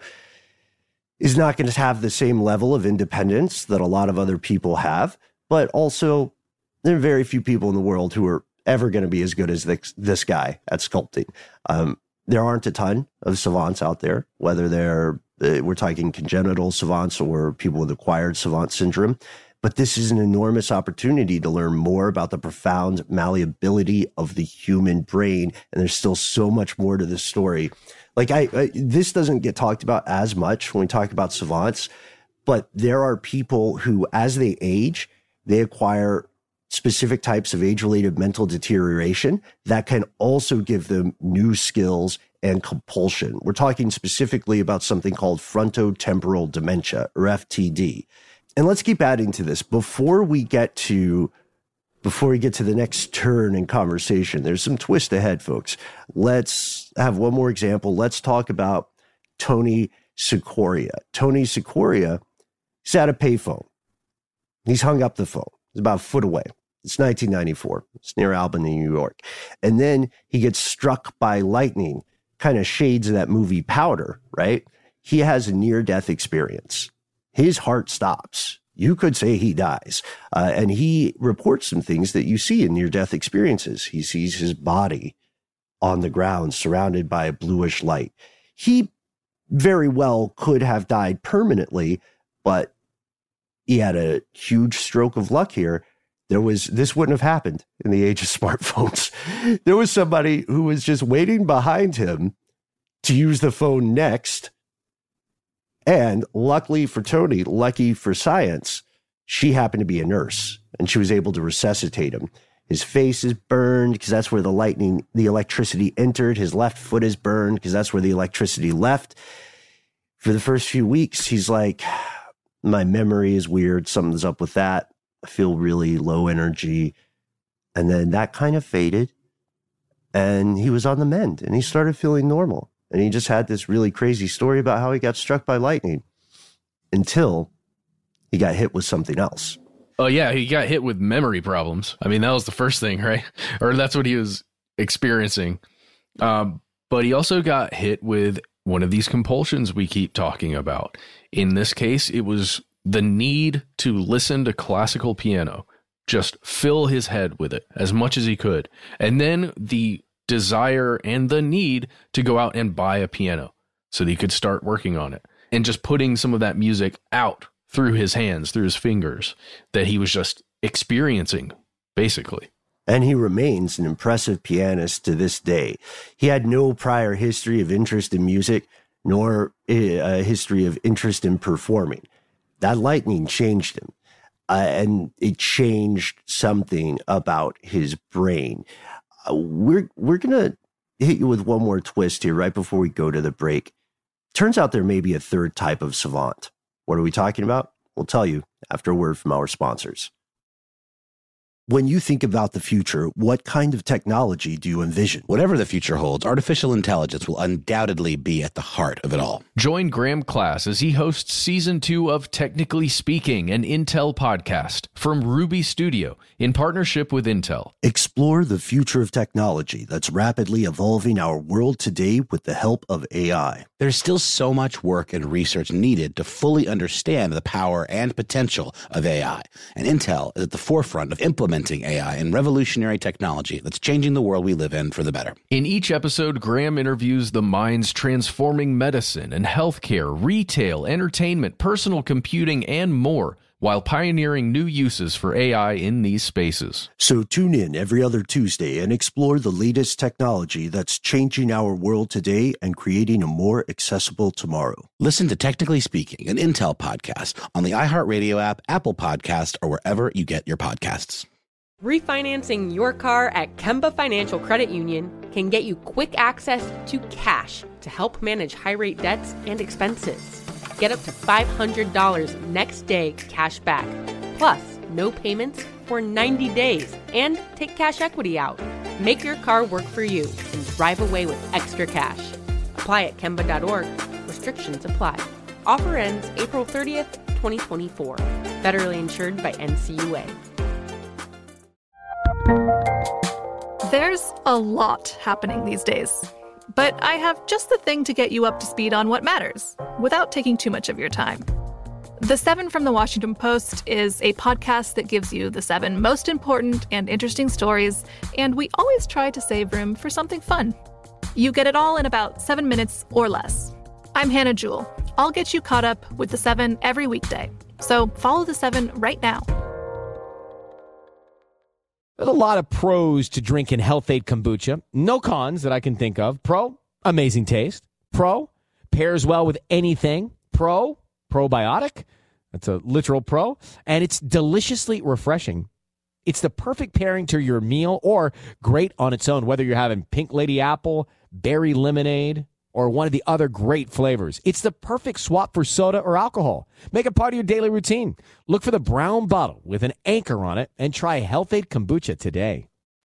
is not going to have the same level of independence that a lot of other people have, but also there are very few people in the world who are ever going to be as good as this, this guy at sculpting. Um, there aren't a ton of savants out there, whether they're, uh, we're talking congenital savants or people with acquired savant syndrome. But this is an enormous opportunity to learn more about the profound malleability of the human brain. And there's still so much more to this story. Like I, I, this doesn't get talked about as much when we talk about savants, but there are people who, as they age, they acquire specific types of age-related mental deterioration that can also give them new skills and compulsion. We're talking specifically about something called frontotemporal dementia, or F T D. And let's keep adding to this before we get to Before we get to the next turn in conversation. There's some twist ahead, folks. Let's have one more example. Let's talk about Tony Cicoria. Tony Cicoria is at a payphone. He's hung up the phone. It's about a foot away. It's nineteen ninety-four. It's near Albany, New York. And then he gets struck by lightning, kind of shades of that movie Powder, right? He has a near-death experience. His heart stops. You could say he dies. Uh, and he reports some things that you see in near-death experiences. He sees his body on the ground surrounded by a bluish light. He very well could have died permanently, but he had a huge stroke of luck here. There was, this wouldn't have happened in the age of smartphones. There was somebody who was just waiting behind him to use the phone next. And luckily for Tony, lucky for science, she happened to be a nurse and she was able to resuscitate him. His face is burned because that's where the lightning, the electricity entered. His left foot is burned because that's where the electricity left. For the first few weeks, he's like, my memory is weird. Something's up with that. I feel really low energy. And then that kind of faded and he was on the mend and he started feeling normal. And he just had this really crazy story about how he got struck by lightning until he got hit with something else. Oh, yeah. He got hit with memory problems. I mean, that was the first thing, right? Or that's what he was experiencing. Um, but he also got hit with one of these compulsions we keep talking about. In this case, it was the need to listen to classical piano, just fill his head with it as much as he could. And then the desire and the need to go out and buy a piano so that he could start working on it and just putting some of that music out through his hands, through his fingers that he was just experiencing, basically. and he remains an impressive pianist to this day. He had no prior history of interest in music, nor a history of interest in performing. That lightning changed him, uh, and it changed something about his brain. Uh, we're we're gonna hit you with one more twist here right before we go to the break. Turns out there may be a third type of savant. What are we talking about? We'll tell you after a word from our sponsors. When you think about the future, what kind of technology do you envision? Whatever the future holds, artificial intelligence will undoubtedly be at the heart of it all. Join Graham Class as he hosts season two of Technically Speaking, an Intel podcast from Ruby Studio in partnership with Intel. Explore the future of technology that's rapidly evolving our world today with the help of A I. There's still so much work and research needed to fully understand the power and potential of A I, and Intel is at the forefront of implementing A I and revolutionary technology that's changing the world we live in for the better. In each episode, Graham interviews the minds transforming medicine and healthcare, retail, entertainment, personal computing, and more, while pioneering new uses for A I in these spaces. So tune in every other Tuesday and explore the latest technology that's changing our world today and creating a more accessible tomorrow. Listen to Technically Speaking, an Intel podcast on the iHeartRadio app, Apple Podcast, or wherever you get your podcasts. Refinancing your car at Kemba Financial Credit Union can get you quick access to cash to help manage high-rate debts and expenses. Get up to five hundred dollars next day cash back, plus no payments for ninety days, and take cash equity out. Make your car work for you and drive away with extra cash. Apply at Kemba dot org. Restrictions apply. Offer ends April thirtieth, twenty twenty-four. Federally insured by N C U A. There's a lot happening these days, but I have just the thing to get you up to speed on what matters without taking too much of your time. The Seven from the Washington Post is a podcast that gives you the seven most important and interesting stories, and we always try to save room for something fun. You get it all in about seven minutes or less. I'm Hannah Jewell. I'll get you caught up with the seven every weekday. So follow the seven right now. There's a lot of pros to drinking Health-Ade kombucha. No cons that I can think of. Pro, amazing taste. Pro, pairs well with anything. Pro, probiotic. That's a literal pro. And it's deliciously refreshing. It's the perfect pairing to your meal or great on its own, whether you're having pink lady apple, berry lemonade, or one of the other great flavors. It's the perfect swap for soda or alcohol. Make it part of your daily routine. Look for the brown bottle with an anchor on it and try Health-Ade kombucha today.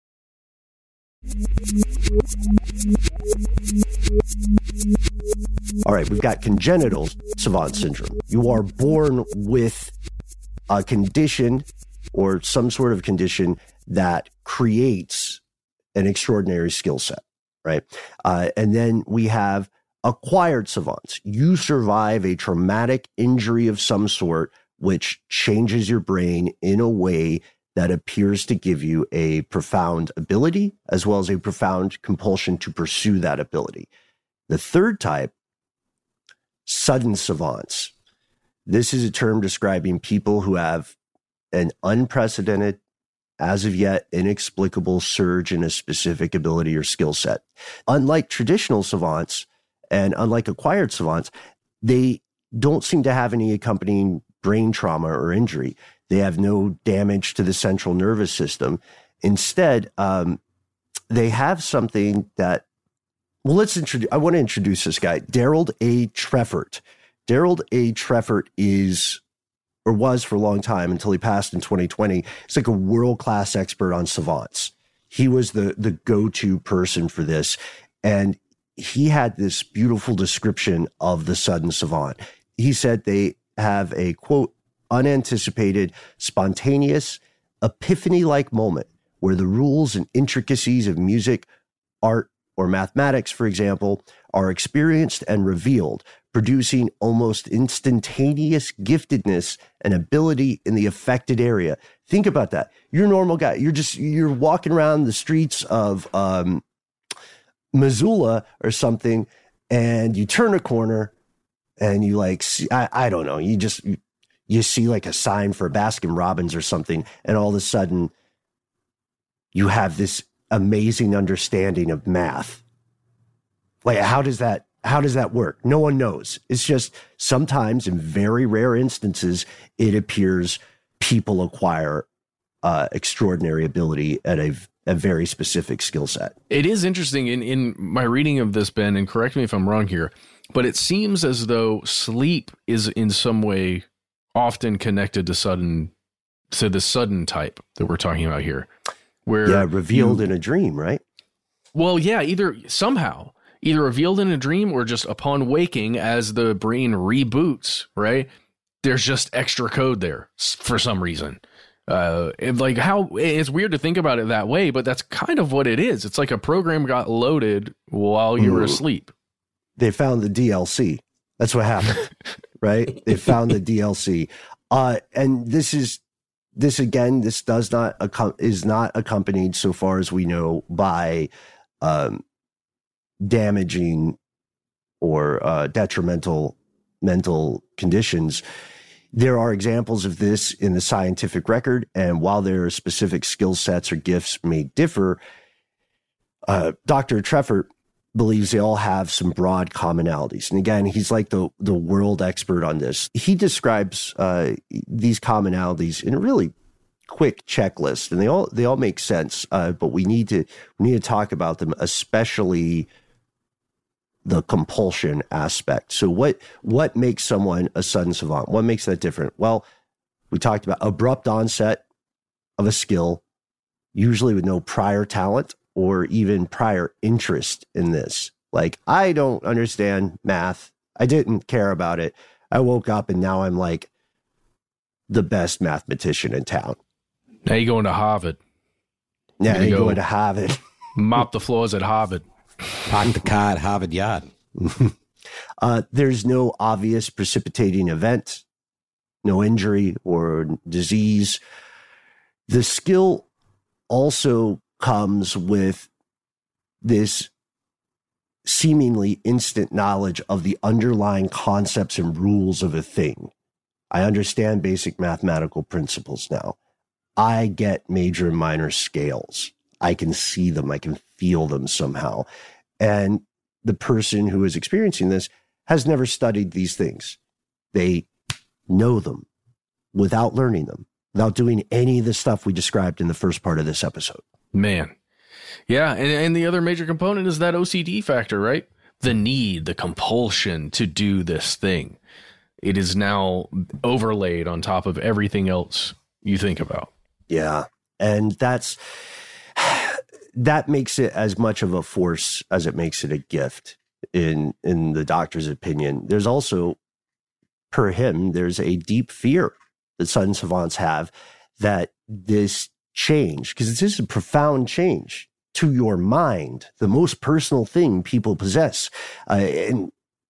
All right, we've got congenital savant syndrome. You are born with a condition or some sort of condition that creates an extraordinary skill set. Right. Uh, and then we have acquired savants. You survive a traumatic injury of some sort, which changes your brain in a way that appears to give you a profound ability, as well as a profound compulsion to pursue that ability. The third type, sudden savants. This is a term describing people who have an unprecedented, as of yet, inexplicable surge in a specific ability or skill set. Unlike traditional savants and unlike acquired savants, they don't seem to have any accompanying brain trauma or injury. They have no damage to the central nervous system. Instead, um, they have something that, well, let's introduce, I want to introduce this guy, Darold A. Trefort. Darold A. Trefort is, or was for a long time until he passed in twenty twenty. He's like a world-class expert on savants. He was the, the go-to person for this. And he had this beautiful description of the sudden savant. He said they have a, quote, unanticipated, spontaneous, epiphany-like moment where the rules and intricacies of music, art, or mathematics, for example, are experienced and revealed, producing almost instantaneous giftedness and ability in the affected area. Think about that. You're a normal guy. You're just, you're walking around the streets of um, Missoula or something, and you turn a corner and you like, see, I, I don't know, you just, you, you see like a sign for Baskin Robbins or something, and all of a sudden you have this amazing understanding of math. Like, how does that, how does that work? No one knows. It's just sometimes, in very rare instances, it appears people acquire uh, extraordinary ability at a, a very specific skill set. It is interesting in, in my reading of this, Ben, and correct me if I'm wrong here, but it seems as though sleep is in some way often connected to sudden, to the sudden type that we're talking about here. Where yeah, revealed you, in a dream, right? Well, yeah, either somehow, either revealed in a dream or just upon waking as the brain reboots, right? There's just extra code there for some reason. Uh, it, like how it's weird to think about it that way, but that's kind of what it is. It's like a program got loaded while you were Ooh. asleep. They found the D L C. That's what happened, right? They found the D L C. Uh, and this is, This again, this does not is not accompanied, so far as we know, by um, damaging or uh, detrimental mental conditions. There are examples of this in the scientific record, and while their specific skill sets or gifts may differ, uh, Doctor Treffert believes they all have some broad commonalities. And again, he's like the, the world expert on this. He describes uh, these commonalities in a really quick checklist, and they all they all make sense. Uh, but we need to we need to talk about them, especially the compulsion aspect. So what what makes someone a sudden savant? What makes that different? Well, we talked about abrupt onset of a skill, usually with no prior talent or even prior interest in this. Like, I don't understand math. I didn't care about it. I woke up and now I'm like the best mathematician in town. Now you're going to Harvard. Yeah, you're go going to Harvard. Mop the floors at Harvard. Park the car at Harvard Yard. uh, there's no obvious precipitating event, no injury or disease. The skill also comes with this seemingly instant knowledge of the underlying concepts and rules of a thing. I understand basic mathematical principles now. I get major and minor scales. I can see them. I can feel them somehow. And the person who is experiencing this has never studied these things. They know them without learning them, without doing any of the stuff we described in the first part of this episode. Man. Yeah. And, and the other major component is that O C D factor, right? The need, the compulsion to do this thing. It is now overlaid on top of everything else you think about. Yeah. And that's, that makes it as much of a force as it makes it a gift in, in the doctor's opinion. There's also, per him, there's a deep fear that sudden savants have that this change, because this is a profound change to your mind, the most personal thing people possess. Uh, and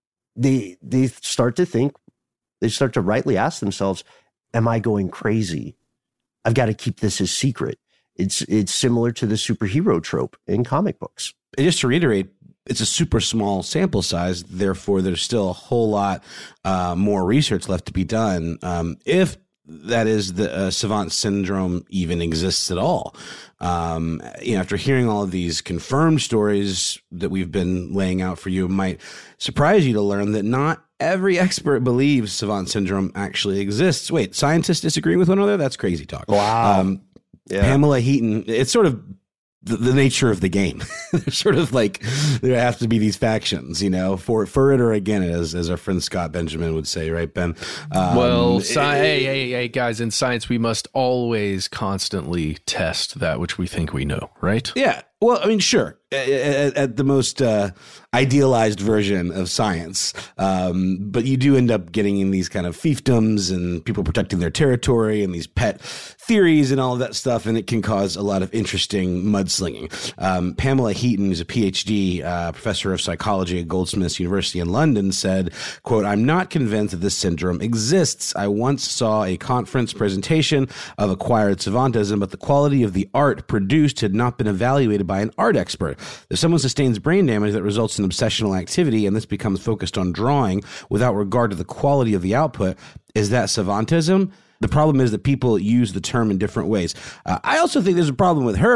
they, they start to think, they start to rightly ask themselves, am I going crazy? I've got to keep this a secret. It's it's similar to the superhero trope in comic books. And just to reiterate, it's a super small sample size. Therefore, there's still a whole lot uh, more research left to be done. Um, if that is the uh, savant syndrome even exists at all. Um, you know, after hearing all of these confirmed stories that we've been laying out for you, it might surprise you to learn that not every expert believes savant syndrome actually exists. Wait, scientists disagreeing with one another? That's crazy talk. Wow. Um, yeah. Pamela Heaton, it's sort of the, the nature of the game. There's sort of like, there have to be these factions, you know, for, for it or again, as, as our friend Scott Benjamin would say, right, Ben? Um, well, sci- hey, hey, hey, guys, in science, we must always constantly test that which we think we know, right? Yeah. Well, I mean, sure. At, at the most uh, idealized version of science. Um, but you do end up getting in these kind of fiefdoms and people protecting their territory and these pet theories and all of that stuff. And it can cause a lot of interesting mudslinging. Um, Pamela Heaton, who's a P H D uh, professor of psychology at Goldsmiths University in London, said, quote, "I'm not convinced that this syndrome exists. I once saw a conference presentation of acquired savantism, but the quality of the art produced had not been evaluated by an art expert. If someone sustains brain damage that results in obsessional activity and this becomes focused on drawing without regard to the quality of the output, is that savantism? The problem is that people use the term in different ways." Uh, I also think there's a problem with her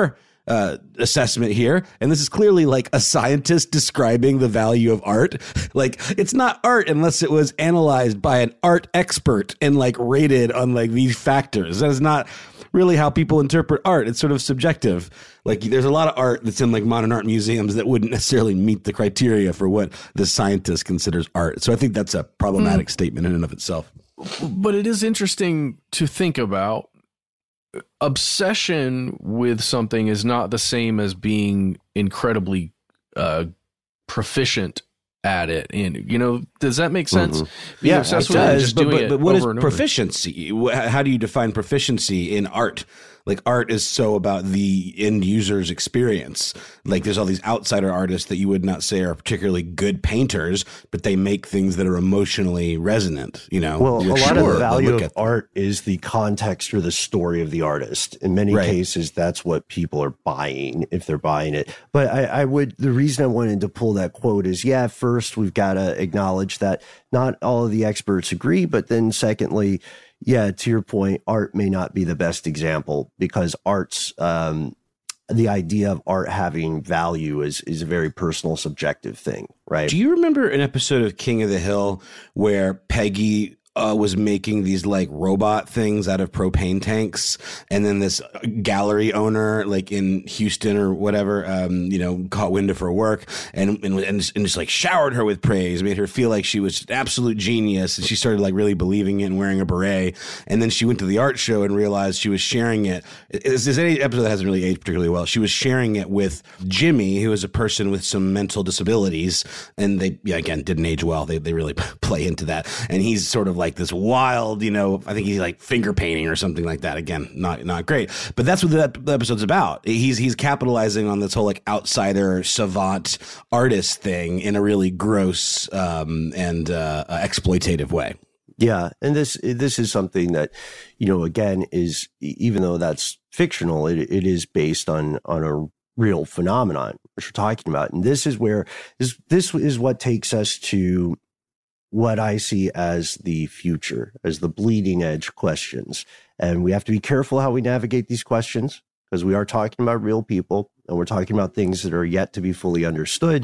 uh, assessment here. And this is clearly like a scientist describing the value of art. Like, it's not art unless it was analyzed by an art expert and like rated on like these factors. That is not really how people interpret art. It's sort of subjective. Like, there's a lot of art that's in like modern art museums that wouldn't necessarily meet the criteria for what the scientist considers art. So I think that's a problematic mm. statement in and of itself. But it is interesting to think about. Obsession with something is not the same as being incredibly uh, proficient at it. And, you know, does that make sense? Mm-hmm. Yeah, it does. But, but, but what is proficiency? How do you define proficiency in art? Like, art is so about the end user's experience. Like, there's all these outsider artists that you would not say are particularly good painters, but they make things that are emotionally resonant, you know? Well, You're a lot sure of the value of at art is the context or the story of the artist. In many right. cases, that's what people are buying, if they're buying it. But I, I would, the reason I wanted to pull that quote is, yeah, first, we've got to acknowledge that not all of the experts agree, but then secondly, yeah, to your point, art may not be the best example because art's, um, the idea of art having value is, is a very personal, subjective thing, right? Do you remember an episode of King of the Hill where Peggy uh, was making these like robot things out of propane tanks, and then this gallery owner, like in Houston or whatever, um, you know, caught wind of her work and, and and just, and just like showered her with praise, made her feel like she was an absolute genius, and she started like really believing it and wearing a beret. And then she went to the art show and realized she was sharing it. Is this any episode that hasn't really aged particularly well? She was sharing it with Jimmy, who is a person with some mental disabilities, and they, yeah, again, didn't age well. They they really play into that, and he's sort of like this wild, you know, I think he's like finger painting or something like that. Again, not not great, but that's what the, the episode's about. He's he's capitalizing on this whole like outsider savant artist thing in a really gross um, and uh, exploitative way. Yeah, and this this is something that, you know, again, is, even though that's fictional, it it is based on on a real phenomenon which we're talking about, and this is where this this is what takes us to what I see as the future, as the bleeding edge questions. And we have to be careful how we navigate these questions, because we are talking about real people and we're talking about things that are yet to be fully understood.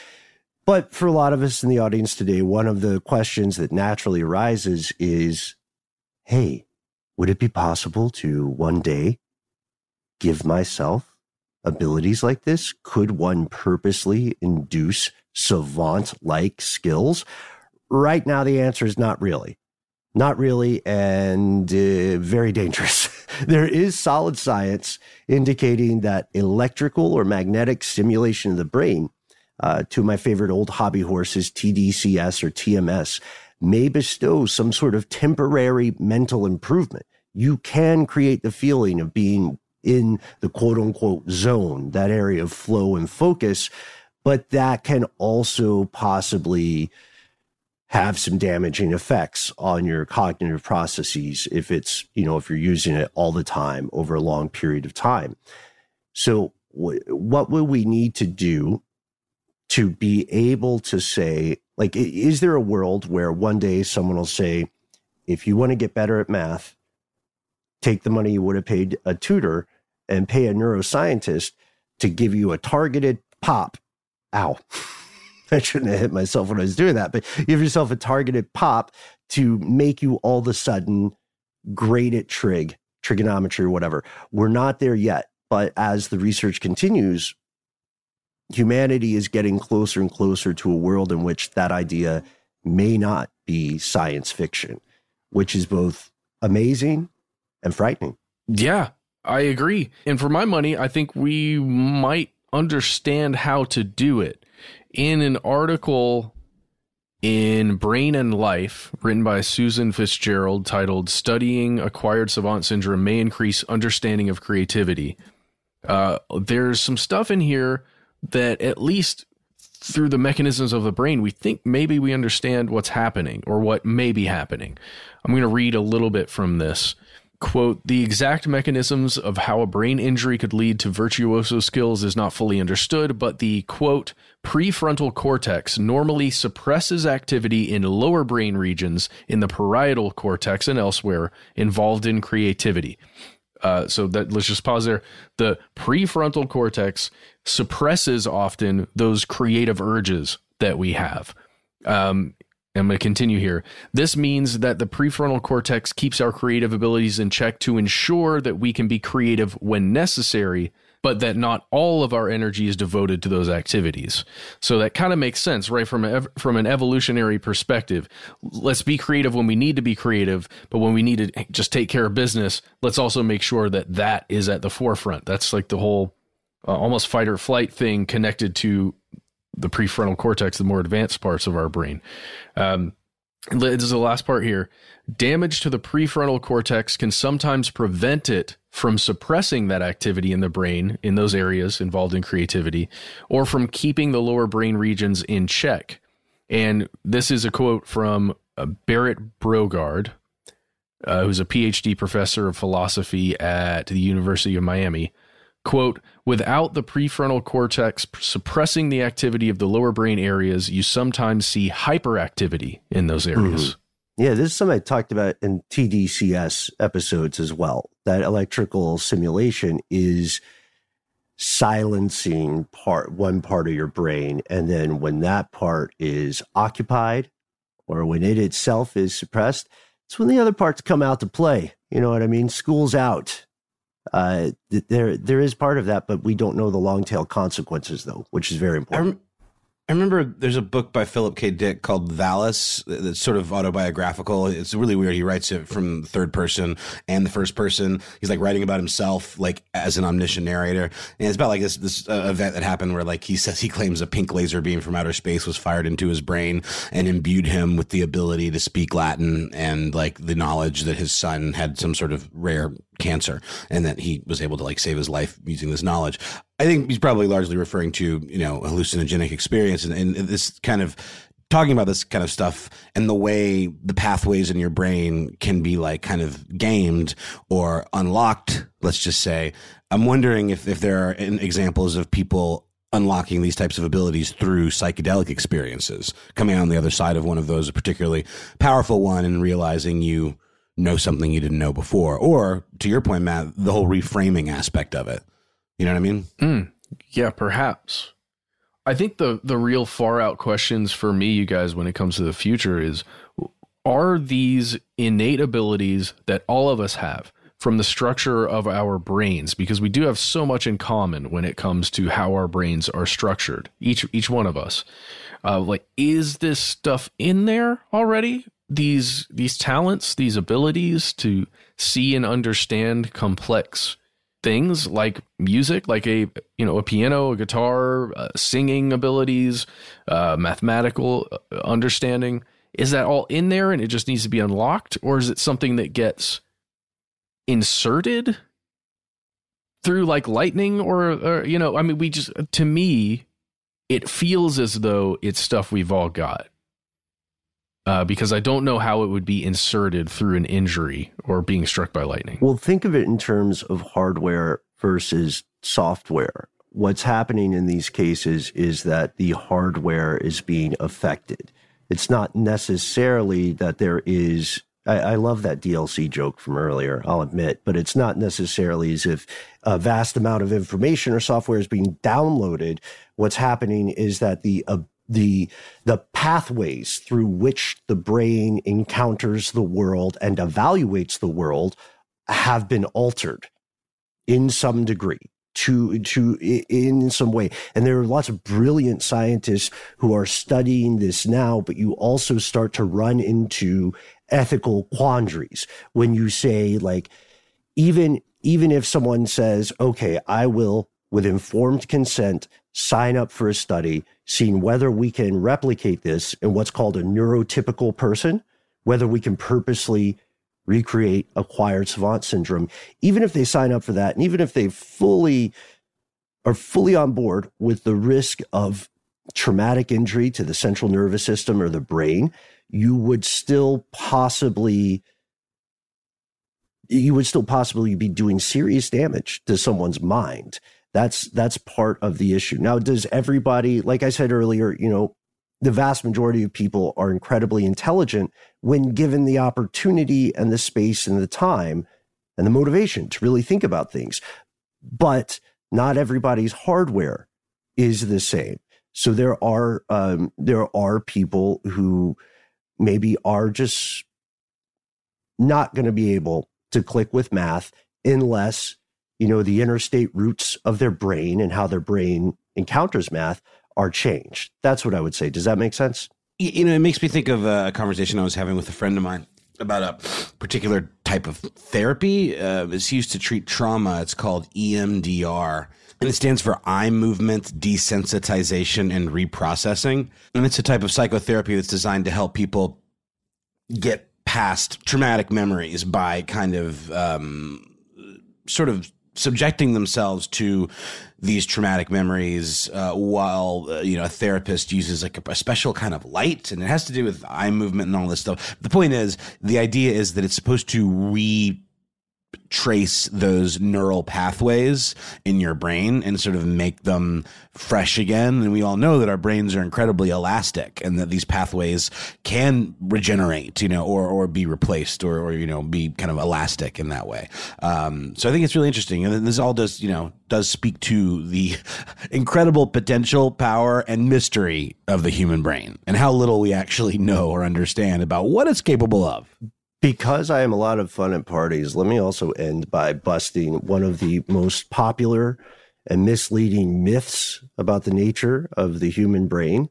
But for a lot of us in the audience today, one of the questions that naturally arises is, hey, would it be possible to one day give myself abilities like this? Could one purposely induce savant-like skills? Right now, the answer is not really. Not really, and uh, very dangerous. There is solid science indicating that electrical or magnetic stimulation of the brain, uh, two of my favorite old hobby horses, T D C S or T M S, may bestow some sort of temporary mental improvement. You can create the feeling of being in the quote-unquote zone, that area of flow and focus, but that can also possibly have some damaging effects on your cognitive processes if it's, you know, if you're using it all the time over a long period of time. So w- what will we need to do to be able to say, like, is there a world where one day someone will say, if you want to get better at math, take the money you would have paid a tutor and pay a neuroscientist to give you a targeted pop. Ow. I shouldn't have hit myself when I was doing that, but you give yourself a targeted pop to make you all of a sudden great at trig, trigonometry or whatever. We're not there yet, but as the research continues, humanity is getting closer and closer to a world in which that idea may not be science fiction, which is both amazing and frightening. Yeah, I agree. And for my money, I think we might understand how to do it. In an article in Brain and Life, written by Susan Fitzgerald, titled "Studying Acquired Savant Syndrome May Increase Understanding of Creativity," uh, there's some stuff in here that, at least through the mechanisms of the brain, we think maybe we understand what's happening or what may be happening. I'm going to read a little bit from this. Quote, "The exact mechanisms of how a brain injury could lead to virtuoso skills is not fully understood, but the, quote, prefrontal cortex normally suppresses activity in lower brain regions in the parietal cortex and elsewhere involved in creativity. Uh, so that let's just pause there. The prefrontal cortex suppresses often those creative urges that we have. Um, I'm going to continue here. This means that the prefrontal cortex keeps our creative abilities in check to ensure that we can be creative when necessary, but that not all of our energy is devoted to those activities. So that kind of makes sense, right? From a, from an evolutionary perspective, let's be creative when we need to be creative, but when we need to just take care of business, let's also make sure that that is at the forefront. That's like the whole uh, almost fight or flight thing connected to the prefrontal cortex, the more advanced parts of our brain. Um, this is the last part here. Damage to the prefrontal cortex can sometimes prevent it from suppressing that activity in the brain in those areas involved in creativity, or from keeping the lower brain regions in check. And this is a quote from uh, Barrett Brogard, uh, who's a P H D professor of philosophy at the University of Miami. Quote, without the prefrontal cortex suppressing the activity of the lower brain areas, you sometimes see hyperactivity in those areas. Mm-hmm. Yeah, this is something I talked about in T D C S episodes as well. That electrical simulation is silencing part one part of your brain. And then when that part is occupied or when it itself is suppressed, it's when the other parts come out to play. You know what I mean? School's out. Uh, there, there is part of that, but we don't know the long tail consequences, though, which is very important. I, rem- I remember there's a book by Philip K. Dick called Valis that's sort of autobiographical. It's really weird. He writes it from the third person and the first person. He's like writing about himself, like as an omniscient narrator. And it's about like this this uh, event that happened where like he says he claims a pink laser beam from outer space was fired into his brain and imbued him with the ability to speak Latin and like the knowledge that his son had some sort of rare cancer and that he was able to like save his life using this knowledge. I think he's probably largely referring to, you know, a hallucinogenic experience and, and this kind of talking about this kind of stuff and the way the pathways in your brain can be like kind of gamed or unlocked, let's just say. I'm wondering if, if there are examples of people unlocking these types of abilities through psychedelic experiences, coming on the other side of one of those, a particularly powerful one, and realizing you know something you didn't know before. Or, to your point, Matt, the whole reframing aspect of it. You know what I mean? Mm, yeah, perhaps. I think the the real far out questions for me, you guys, when it comes to the future is, are these innate abilities that all of us have from the structure of our brains? Because we do have so much in common when it comes to how our brains are structured, each each one of us. Uh, like, is this stuff in there already? These these talents, these abilities to see and understand complex things like music, like a you know a piano, a guitar, uh, singing abilities, uh, mathematical understanding. Is that all in there and it just needs to be unlocked, or is it something that gets inserted through like lightning, or, or you know, I mean, we just to me, it feels as though it's stuff we've all got. Uh, because I don't know how it would be inserted through an injury or being struck by lightning. Well, think of it in terms of hardware versus software. What's happening in these cases is that the hardware is being affected. It's not necessarily that there is, I, I love that D L C joke from earlier, I'll admit, but it's not necessarily as if a vast amount of information or software is being downloaded. What's happening is that the uh, the the pathways through which the brain encounters the world and evaluates the world have been altered in some degree, to to in some way. And there are lots of brilliant scientists who are studying this now, but you also start to run into ethical quandaries when you say, like, even even if someone says, okay, I will, with informed consent, sign up for a study, seeing whether we can replicate this in what's called a neurotypical person, whether we can purposely recreate acquired savant syndrome. Even if they sign up for that, and even if they fully are fully on board with the risk of traumatic injury to the central nervous system or the brain, you would still possibly you would still possibly be doing serious damage to someone's mind. That's that's part of the issue. Now, does everybody, like I said earlier, you know, the vast majority of people are incredibly intelligent when given the opportunity and the space and the time and the motivation to really think about things. But not everybody's hardware is the same. So there are um, there are people who maybe are just not going to be able to click with math unless, you know, the interstate roots of their brain and how their brain encounters math are changed. That's what I would say. Does that make sense? You know, it makes me think of a conversation I was having with a friend of mine about a particular type of therapy. Uh, it's used to treat trauma. It's called E M D R, and it stands for eye movement desensitization and reprocessing. And it's a type of psychotherapy that's designed to help people get past traumatic memories by kind of um, sort of subjecting themselves to these traumatic memories uh, while, uh, you know, a therapist uses like a, a special kind of light, and it has to do with eye movement and all this stuff. The point is, the idea is that it's supposed to re trace those neural pathways in your brain and sort of make them fresh again. And we all know that our brains are incredibly elastic and that these pathways can regenerate, you know, or, or be replaced or, or, you know, be kind of elastic in that way. Um, so I think it's really interesting. And this all does, you know, does speak to the incredible potential, power, and mystery of the human brain and how little we actually know or understand about what it's capable of. Because I am a lot of fun at parties, let me also end by busting one of the most popular and misleading myths about the nature of the human brain.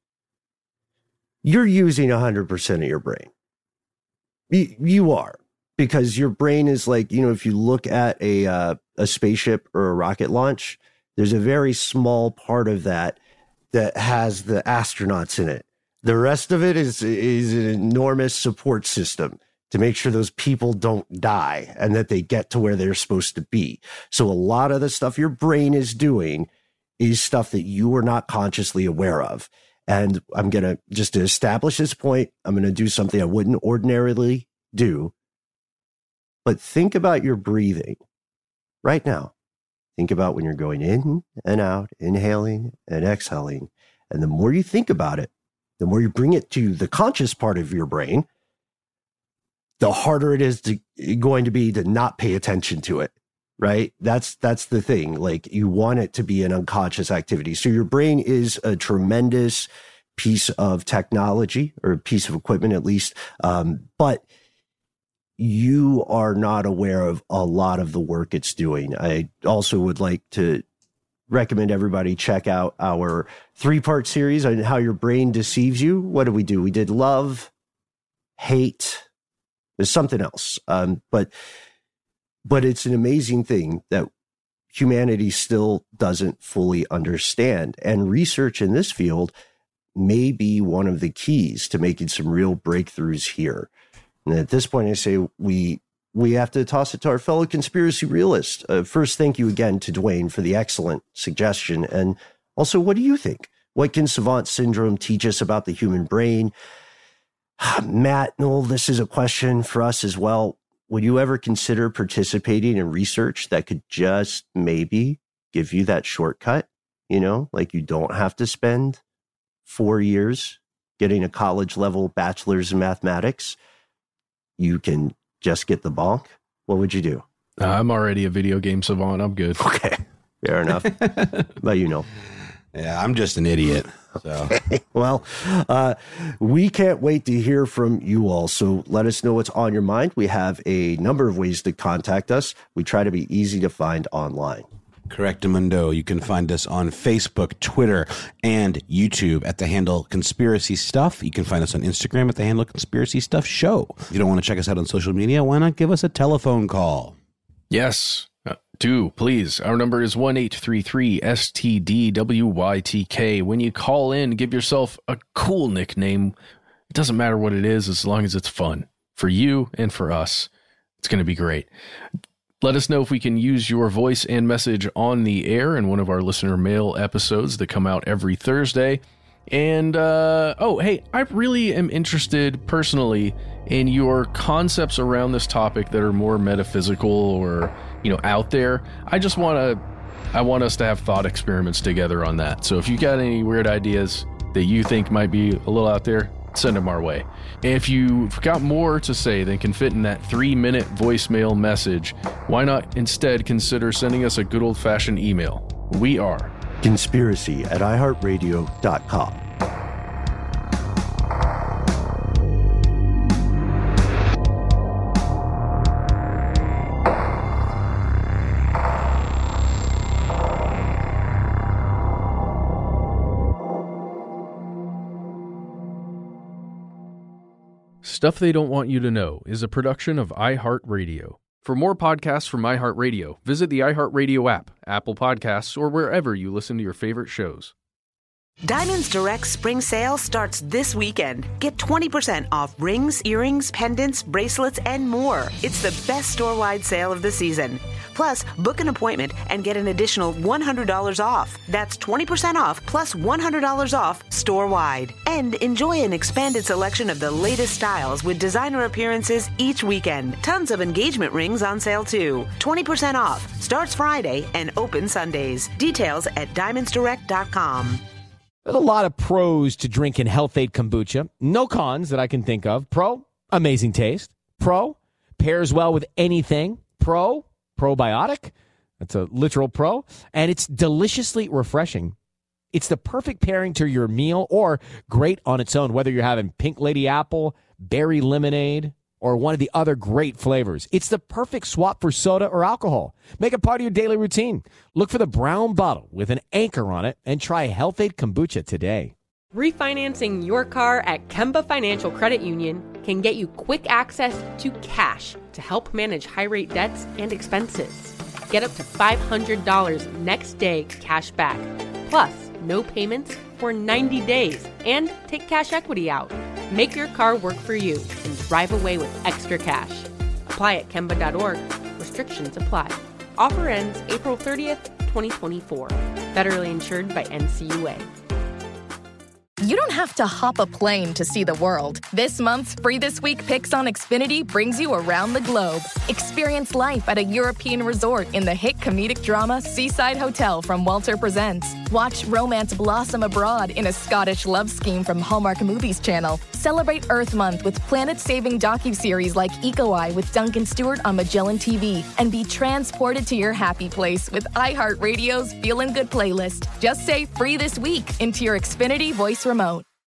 You're using one hundred percent of your brain. You, you are. Because your brain is like, you know, if you look at a uh, a spaceship or a rocket launch, there's a very small part of that that has the astronauts in it. The rest of it is is an enormous support system to make sure those people don't die and that they get to where they're supposed to be. So a lot of the stuff your brain is doing is stuff that you are not consciously aware of. And I'm going to, just to establish this point, I'm going to do something I wouldn't ordinarily do. But think about your breathing right now. Think about when you're going in and out, inhaling and exhaling. And the more you think about it, the more you bring it to the conscious part of your brain, the harder it is to, going to be to not pay attention to it, right? That's that's the thing. Like, you want it to be an unconscious activity. So your brain is a tremendous piece of technology, or a piece of equipment at least, um, but you are not aware of a lot of the work it's doing. I also would like to recommend everybody check out our three-part series on how your brain deceives you. What did we do? We did love, hate. There's something else. Um, but but it's an amazing thing that humanity still doesn't fully understand. And research in this field may be one of the keys to making some real breakthroughs here. And at this point, I say we we have to toss it to our fellow conspiracy realists. Uh, first, thank you again to Dwayne for the excellent suggestion. And also, what do you think? What can savant syndrome teach us about the human brain? Matt, Noel, this is a question for us as well. Would you ever consider participating in research that could just maybe give you that shortcut? You know, like you don't have to spend four years getting a college level bachelor's in mathematics. You can just get the bonk. What would you do? Uh, I'm already a video game savant. I'm good. Okay, fair enough. But you know. Yeah, I'm just an idiot. So. Okay. Well, uh, we can't wait to hear from you all. So let us know what's on your mind. We have a number of ways to contact us. We try to be easy to find online. Correctamundo. You can find us on Facebook, Twitter, and YouTube at the handle Conspiracy Stuff. You can find us on Instagram at the handle Conspiracy Stuff Show. If you don't want to check us out on social media, why not give us a telephone call? Yes. Uh, do, please. Our number is one eight three three S T D W Y T K. When you call in, give yourself a cool nickname. It doesn't matter what it is, as long as it's fun for you and for us. It's going to be great. Let us know if we can use your voice and message on the air in one of our listener mail episodes that come out every Thursday. And, uh, oh, hey, I really am interested personally in your concepts around this topic that are more metaphysical or, you know, out there. I just want to, I want us to have thought experiments together on that. So if you got any weird ideas that you think might be a little out there, send them our way. If you've got more to say than can fit in that three-minute voicemail message, why not instead consider sending us a good old-fashioned email? We are Conspiracy at i heart radio dot com. Stuff They Don't Want You to Know is a production of iHeartRadio. For more podcasts from iHeartRadio, visit the iHeartRadio app, Apple Podcasts, or wherever you listen to your favorite shows. Diamonds Direct Spring Sale starts this weekend. Get twenty percent off rings, earrings, pendants, bracelets, and more. It's the best store-wide sale of the season. Plus, book an appointment and get an additional one hundred dollars off. That's twenty percent off plus one hundred dollars off store-wide. And enjoy an expanded selection of the latest styles with designer appearances each weekend. Tons of engagement rings on sale too. twenty percent off. Starts Friday and open Sundays. Details at diamonds direct dot com. There's a lot of pros to drinking Health-Ade Kombucha. No cons that I can think of. Pro, amazing taste. Pro, pairs well with anything. Pro, probiotic. That's a literal pro. And it's deliciously refreshing. It's the perfect pairing to your meal or great on its own, whether you're having pink lady apple, berry lemonade, or one of the other great flavors. It's the perfect swap for soda or alcohol. Make it part of your daily routine. Look for the brown bottle with an anchor on it and try Health-Ade Kombucha today. Refinancing your car at Kemba Financial Credit Union can get you quick access to cash to help manage high-rate debts and expenses. Get up to five hundred dollars next day cash back, plus no payments for ninety days, and take cash equity out. Make your car work for you and drive away with extra cash. Apply at Kemba dot org. Restrictions apply. Offer ends April thirtieth, twenty twenty-four. Federally insured by N C U A. You don't have to hop a plane to see the world. This month's Free This Week Picks on Xfinity brings you around the globe. Experience life at a European resort in the hit comedic drama Seaside Hotel from Walter Presents. Watch romance blossom abroad in a Scottish love scheme from Hallmark Movies Channel. Celebrate Earth Month with planet-saving docuseries like Eco Eye with Duncan Stewart on Magellan T V. And be transported to your happy place with iHeartRadio's Feelin' Good playlist. Just say Free This Week into your Xfinity voice remote.